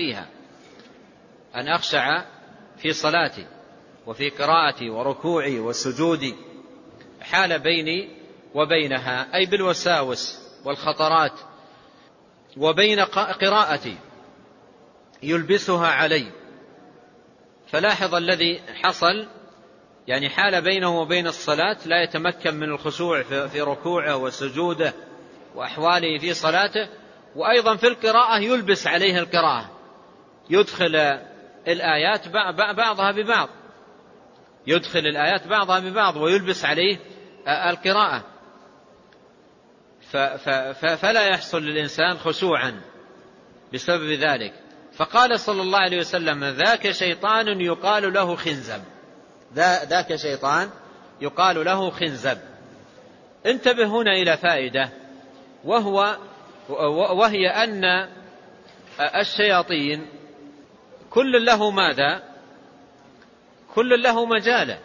أخشع في صلاتي وفي قراءتي وركوعي وسجودي، حال بيني وبينها أي بالوساوس والخطرات، وبين قراءتي يلبسها علي. فلاحظ الذي حصل، يعني حال بينه وبين الصلاة لا يتمكن من الخشوع في ركوعه وسجوده وأحواله في صلاته، وأيضا في القراءة يلبس عليه القراءة، يدخل الآيات بعضها ببعض ويلبس عليه القراءة، فلا يحصل للإنسان خشوعا بسبب ذلك. فقال صلى الله عليه وسلم ذاك شيطان يقال له خنزب، ذاك شيطان يقال له خنزب. انتبه هنا إلى فائدة، وهي أن الشياطين كل له ماذا؟ كل له مجاله،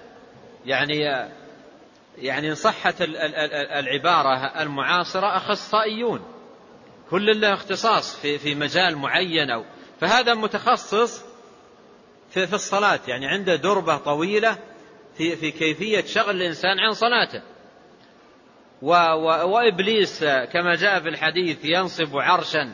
يعني إن صحت العبارة المعاصرة أخصائيون، كل له اختصاص في مجال معين، فهذا متخصص في الصلاة، يعني عنده دربة طويلة في كيفية شغل الإنسان عن صلاته. وإبليس كما جاء في الحديث ينصب عرشا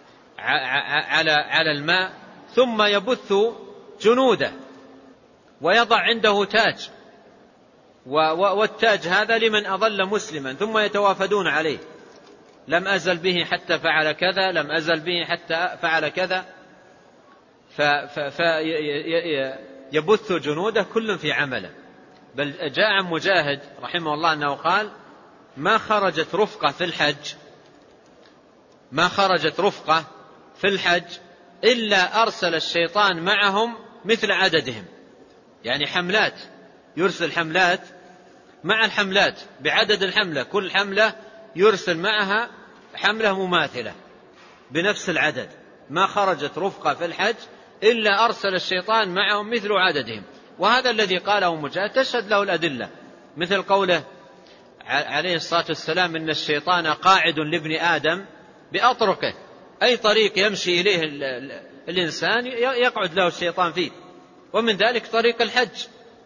على الماء ثم يبث جنوده ويضع عنده تاج، والتاج هذا لمن أضل مسلما، ثم يتوافدون عليه، لم أزل به حتى فعل كذا، لم أزل به حتى فعل كذا، فيبث جنوده كل في عمله. بل جاء عن مجاهد رحمه الله أنه قال ما خرجت رفقة في الحج إلا أرسل الشيطان معهم مثل عددهم، يعني حملات، يرسل حملات مع الحملات بعدد الحملة، كل حملة يرسل معها حملة مماثلة بنفس العدد. ما خرجت رفقة في الحج إلا أرسل الشيطان معهم مثل عددهم. وهذا الذي قاله مجاهد تشهد له الأدلة، مثل قوله عليه الصلاة والسلام إن الشيطان قاعد لابن آدم بأطرقه، أي طريق يمشي إليه الإنسان يقعد له الشيطان فيه، ومن ذلك طريق الحج،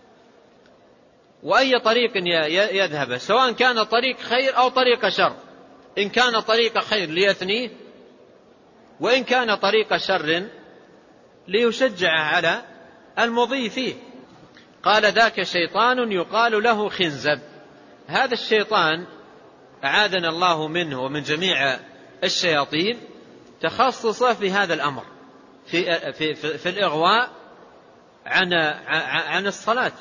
وأي طريق يذهب، سواء كان طريق خير أو طريق شر. إن كان طريق خير ليثنيه، وإن كان طريق شر ليشجع المضي فيه. قال ذاك شيطان يقال له خنزب. هذا الشيطان أعاذنا الله منه ومن جميع الشياطين تخصص في هذا الأمر، في الإغواء عن الصلاة.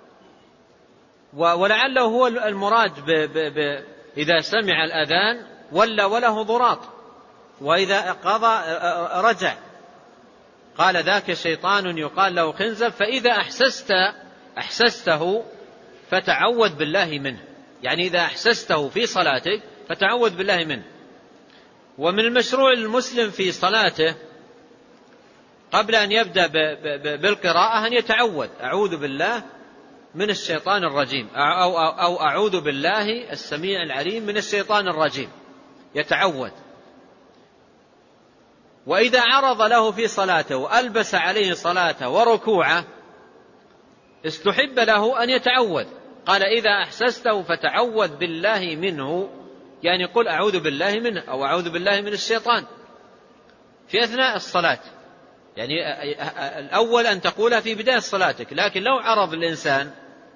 ولعله هو المراد إذا سمع الأذان وله ضراط، وإذا قضى رجع. قال ذاك شيطان يقال له خنزب، فإذا أحسسته فتعوذ بالله منه. يعني إذا أحسسته في صلاتك فتعوذ بالله منه. ومن المشروع للمسلم في صلاته قبل أن يبدأ بالقراءة أن يتعوذ: أعوذ بالله من الشيطان الرجيم، أو أعوذ بالله السميع العليم من الشيطان الرجيم، يتعوذ. وإذا عرض له في صلاته وألبس عليه صلاته وركوعه استحب له أن يتعوذ. قال: إذا أحسسته فتعوذ بالله منه، يعني قل أعوذ بالله منه أو أعوذ بالله من الشيطان في أثناء الصلاة. يعني الأول أن تقولها في بداية صلاتك، لكن لو عرض الإنسان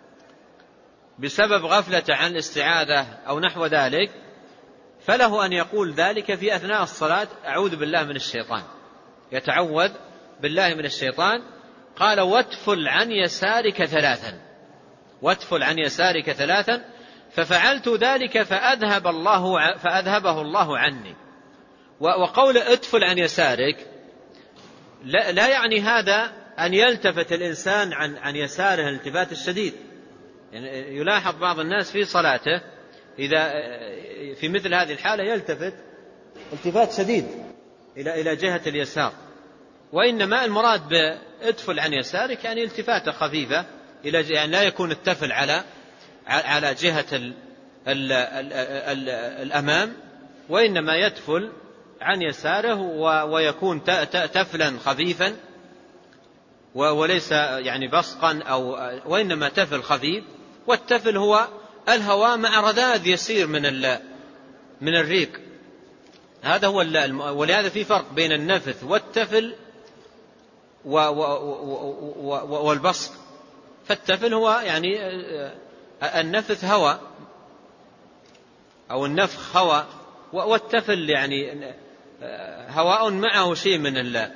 بسبب غفلة عن الاستعاذة أو نحو ذلك فله أن يقول ذلك في أثناء الصلاة: أعوذ بالله من الشيطان، يتعوذ بالله من الشيطان. قال: واتفل عن يسارك ثلاثا، واتفل عن يسارك ثلاثا، ففعلت ذلك فأذهبه الله عني. وقول اتفل عن يسارك لا يعني هذا أن يلتفت الإنسان عن يساره الالتفات الشديد. يعني يلاحظ بعض الناس في صلاته إذا في مثل هذه الحالة يلتفت التفات شديد إلى جهة اليسار، وإنما المراد باتفل عن يسارك يعني التفاتة خفيفة يعني لا يكون التفل على جهة الأمام، وإنما يتفل عن يساره ويكون تفلا خفيفا وليس يعني بصقا وإنما تفل خفيف. والتفل هو الهواء مع رذاذ يسير من الريق، هذا هو. ولهذا في فرق بين النفث والتفل والبصق. فالتفل هو يعني النفث هواء أو النفخ هواء، والتفل يعني هواء معه شيء من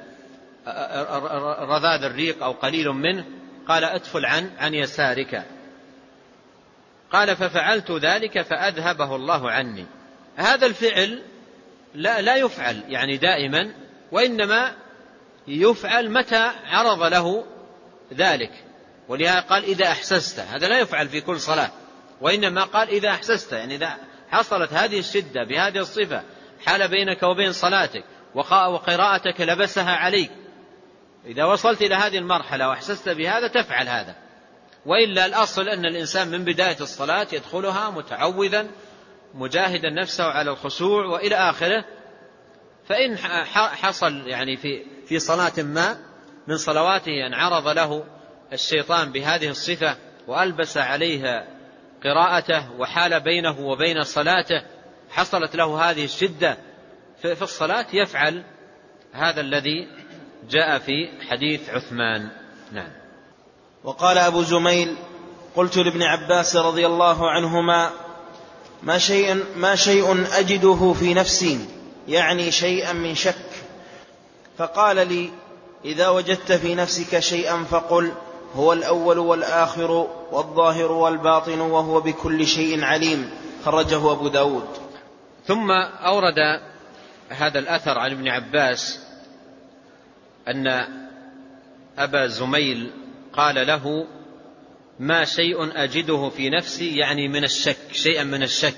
رذاذ الريق أو قليل منه. قال: اتفل عن يسارك. قال: ففعلت ذلك فأذهبه الله عني. هذا الفعل لا يفعل يعني دائما، وإنما يفعل متى عرض له ذلك. ولهذا قال: إذا أحسست. هذا لا يفعل في كل صلاة، وإنما قال: إذا أحسست، يعني إذا حصلت هذه الشدة بهذه الصفة حال بينك وبين صلاتك وقراءتك لبسها عليك، إذا وصلت إلى هذه المرحلة وأحسست بهذا تفعل هذا. وإلا الأصل أن الإنسان من بداية الصلاة يدخلها متعوذا مجاهدا نفسه على الخشوع وإلى آخره. فإن حصل يعني في صلاة ما من صلواته أن عرض له الشيطان بهذه الصفة وألبس عليه قراءته وحال بينه وبين صلاته، حصلت له هذه الشدة في الصلاة، يفعل هذا الذي جاء في حديث عثمان. نعم. وقال أبو زميل: قلت لابن عباس رضي الله عنهما: ما شيء أجده في نفسي، يعني شيئا من شك. فقال لي: إذا وجدت في نفسك شيئا فقل: هو الأول والآخر والظاهر والباطن وهو بكل شيء عليم. خرجه أبو داود. ثم أورد هذا الأثر عن ابن عباس أن أبا زميل قال له: ما شيء أجده في نفسي، يعني من الشك، شيئا من الشك.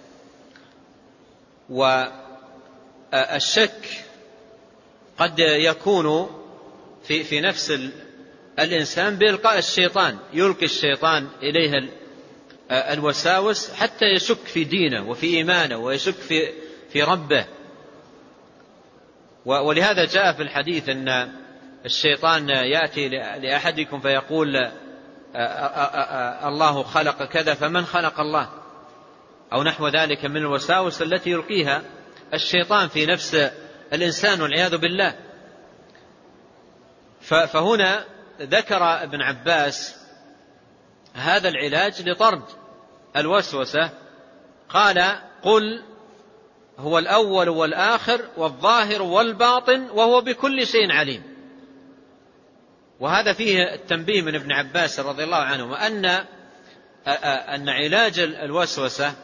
والشك قد يكون في نفس الإنسان بإلقاء الشيطان، يلقي الشيطان إليه الوساوس حتى يشك في دينه وفي إيمانه ويشك في ربه. ولهذا جاء في الحديث أن الشيطان يأتي لأحدكم فيقول: الله خلق كذا، فمن خلق الله؟ أو نحو ذلك من الوساوس التي يلقيها الشيطان في نفس الإنسان والعياذ بالله. فهنا ذكر ابن عباس هذا العلاج لطرد الوسوسة قال: قل هو الأول والآخر والظاهر والباطن وهو بكل شيء عليم. وهذا فيه التنبيه من ابن عباس رضي الله عنه أن علاج الوسوسة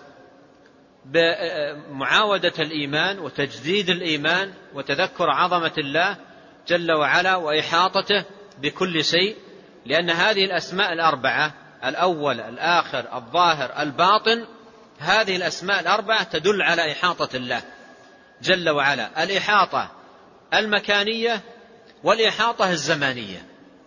بمعاودة الإيمان وتجديد الإيمان وتذكر عظمة الله جل وعلا وإحاطته بكل شيء، لأن هذه الأسماء الأربعة، الأول الآخر الظاهر الباطن، هذه الأسماء الأربعة تدل على إحاطة الله جل وعلا، الإحاطة المكانية والإحاطة الزمانية.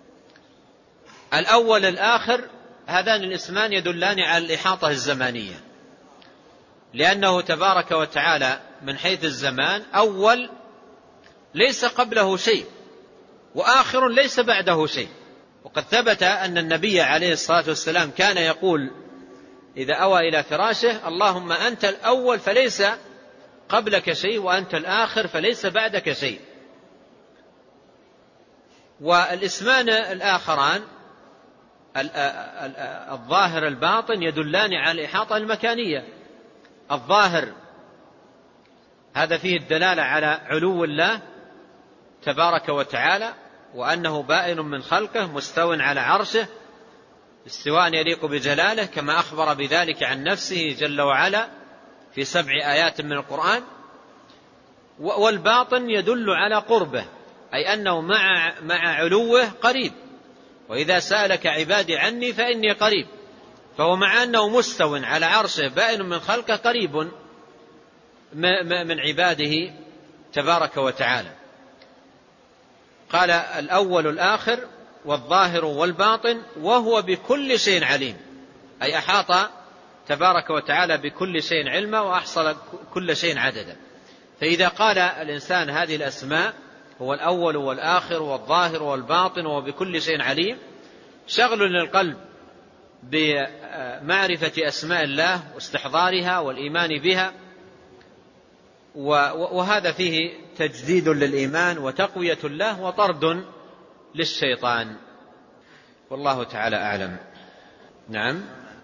الأول الآخر هذان الاسمان يدلان على الإحاطة الزمانية، لأنه تبارك وتعالى من حيث الزمان أول ليس قبله شيء، وآخر ليس بعده شيء. وقد ثبت أن النبي عليه الصلاة والسلام كان يقول إذا أوى إلى فراشه: اللهم أنت الأول فليس قبلك شيء، وأنت الآخر فليس بعدك شيء. والاسمان الآخران الظاهر الباطن يدلان على الإحاطة المكانية. الظاهر هذا فيه الدلالة على علو الله تبارك وتعالى، وأنه بائن من خلقه مستو على عرشه استواء يليق بجلاله، كما أخبر بذلك عن نفسه جل وعلا في 7 آيات من القرآن. والباطن يدل على قربه، أي أنه مع علوه قريب، وإذا سألك عبادي عني فإني قريب. فهو مع أنه مستو على عرشه بائن من خلقه قريب من عباده تبارك وتعالى. قال: الأول الآخر والظاهر والباطن وهو بكل شيء عليم، أي أحاط تبارك وتعالى بكل شيء علما وأحصل كل شيء عددا. فإذا قال الإنسان هذه الأسماء، هو الأول والآخر والظاهر والباطن وهو بكل شيء عليم، شغل للقلب بمعرفة أسماء الله واستحضارها والإيمان بها، وهذا فيه تجديد للإيمان وتقوية له وطرد للشيطان، والله تعالى أعلم. نعم.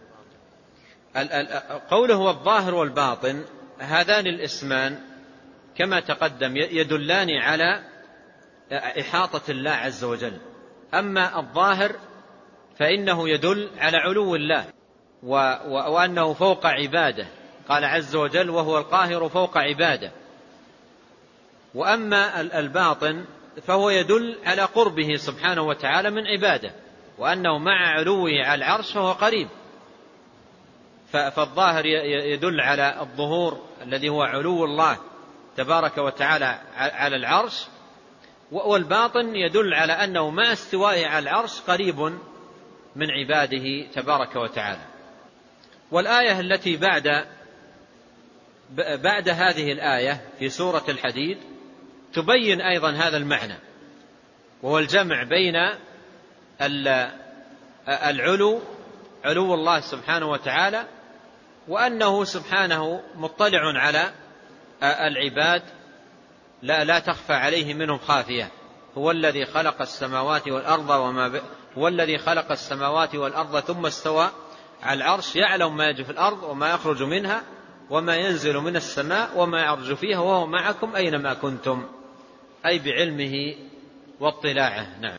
قوله والظاهر والباطن، هذان الاسمان كما تقدم يدلان على إحاطة الله عز وجل. أما الظاهر فإنه يدل على علو الله وأنه فوق عباده، قال عز وجل: وهو القاهر فوق عباده. وأما الباطن فهو يدل على قربه سبحانه وتعالى من عباده، وأنه مع علوه على العرش فهو قريب. فالظاهر يدل على الظهور الذي هو علو الله تبارك وتعالى على العرش، والباطن يدل على أنه مع استوائه على العرش قريب من عباده تبارك وتعالى. والآية التي بعد هذه الآية في سورة الحديد تبين أيضا هذا المعنى، وهو الجمع بين علو الله سبحانه وتعالى، وأنه سبحانه مطلع على العباد لا تخفى عليه منهم خافية. هو الذي خلق السماوات والأرض هو الذي خلق السماوات والأرض ثم استوى على العرش، يعلم ما يجري في الأرض وما يخرج منها وما ينزل من السماء وما يعرج فيها وهو معكم أينما كنتم، أي بعلمه واطلاعه. نعم.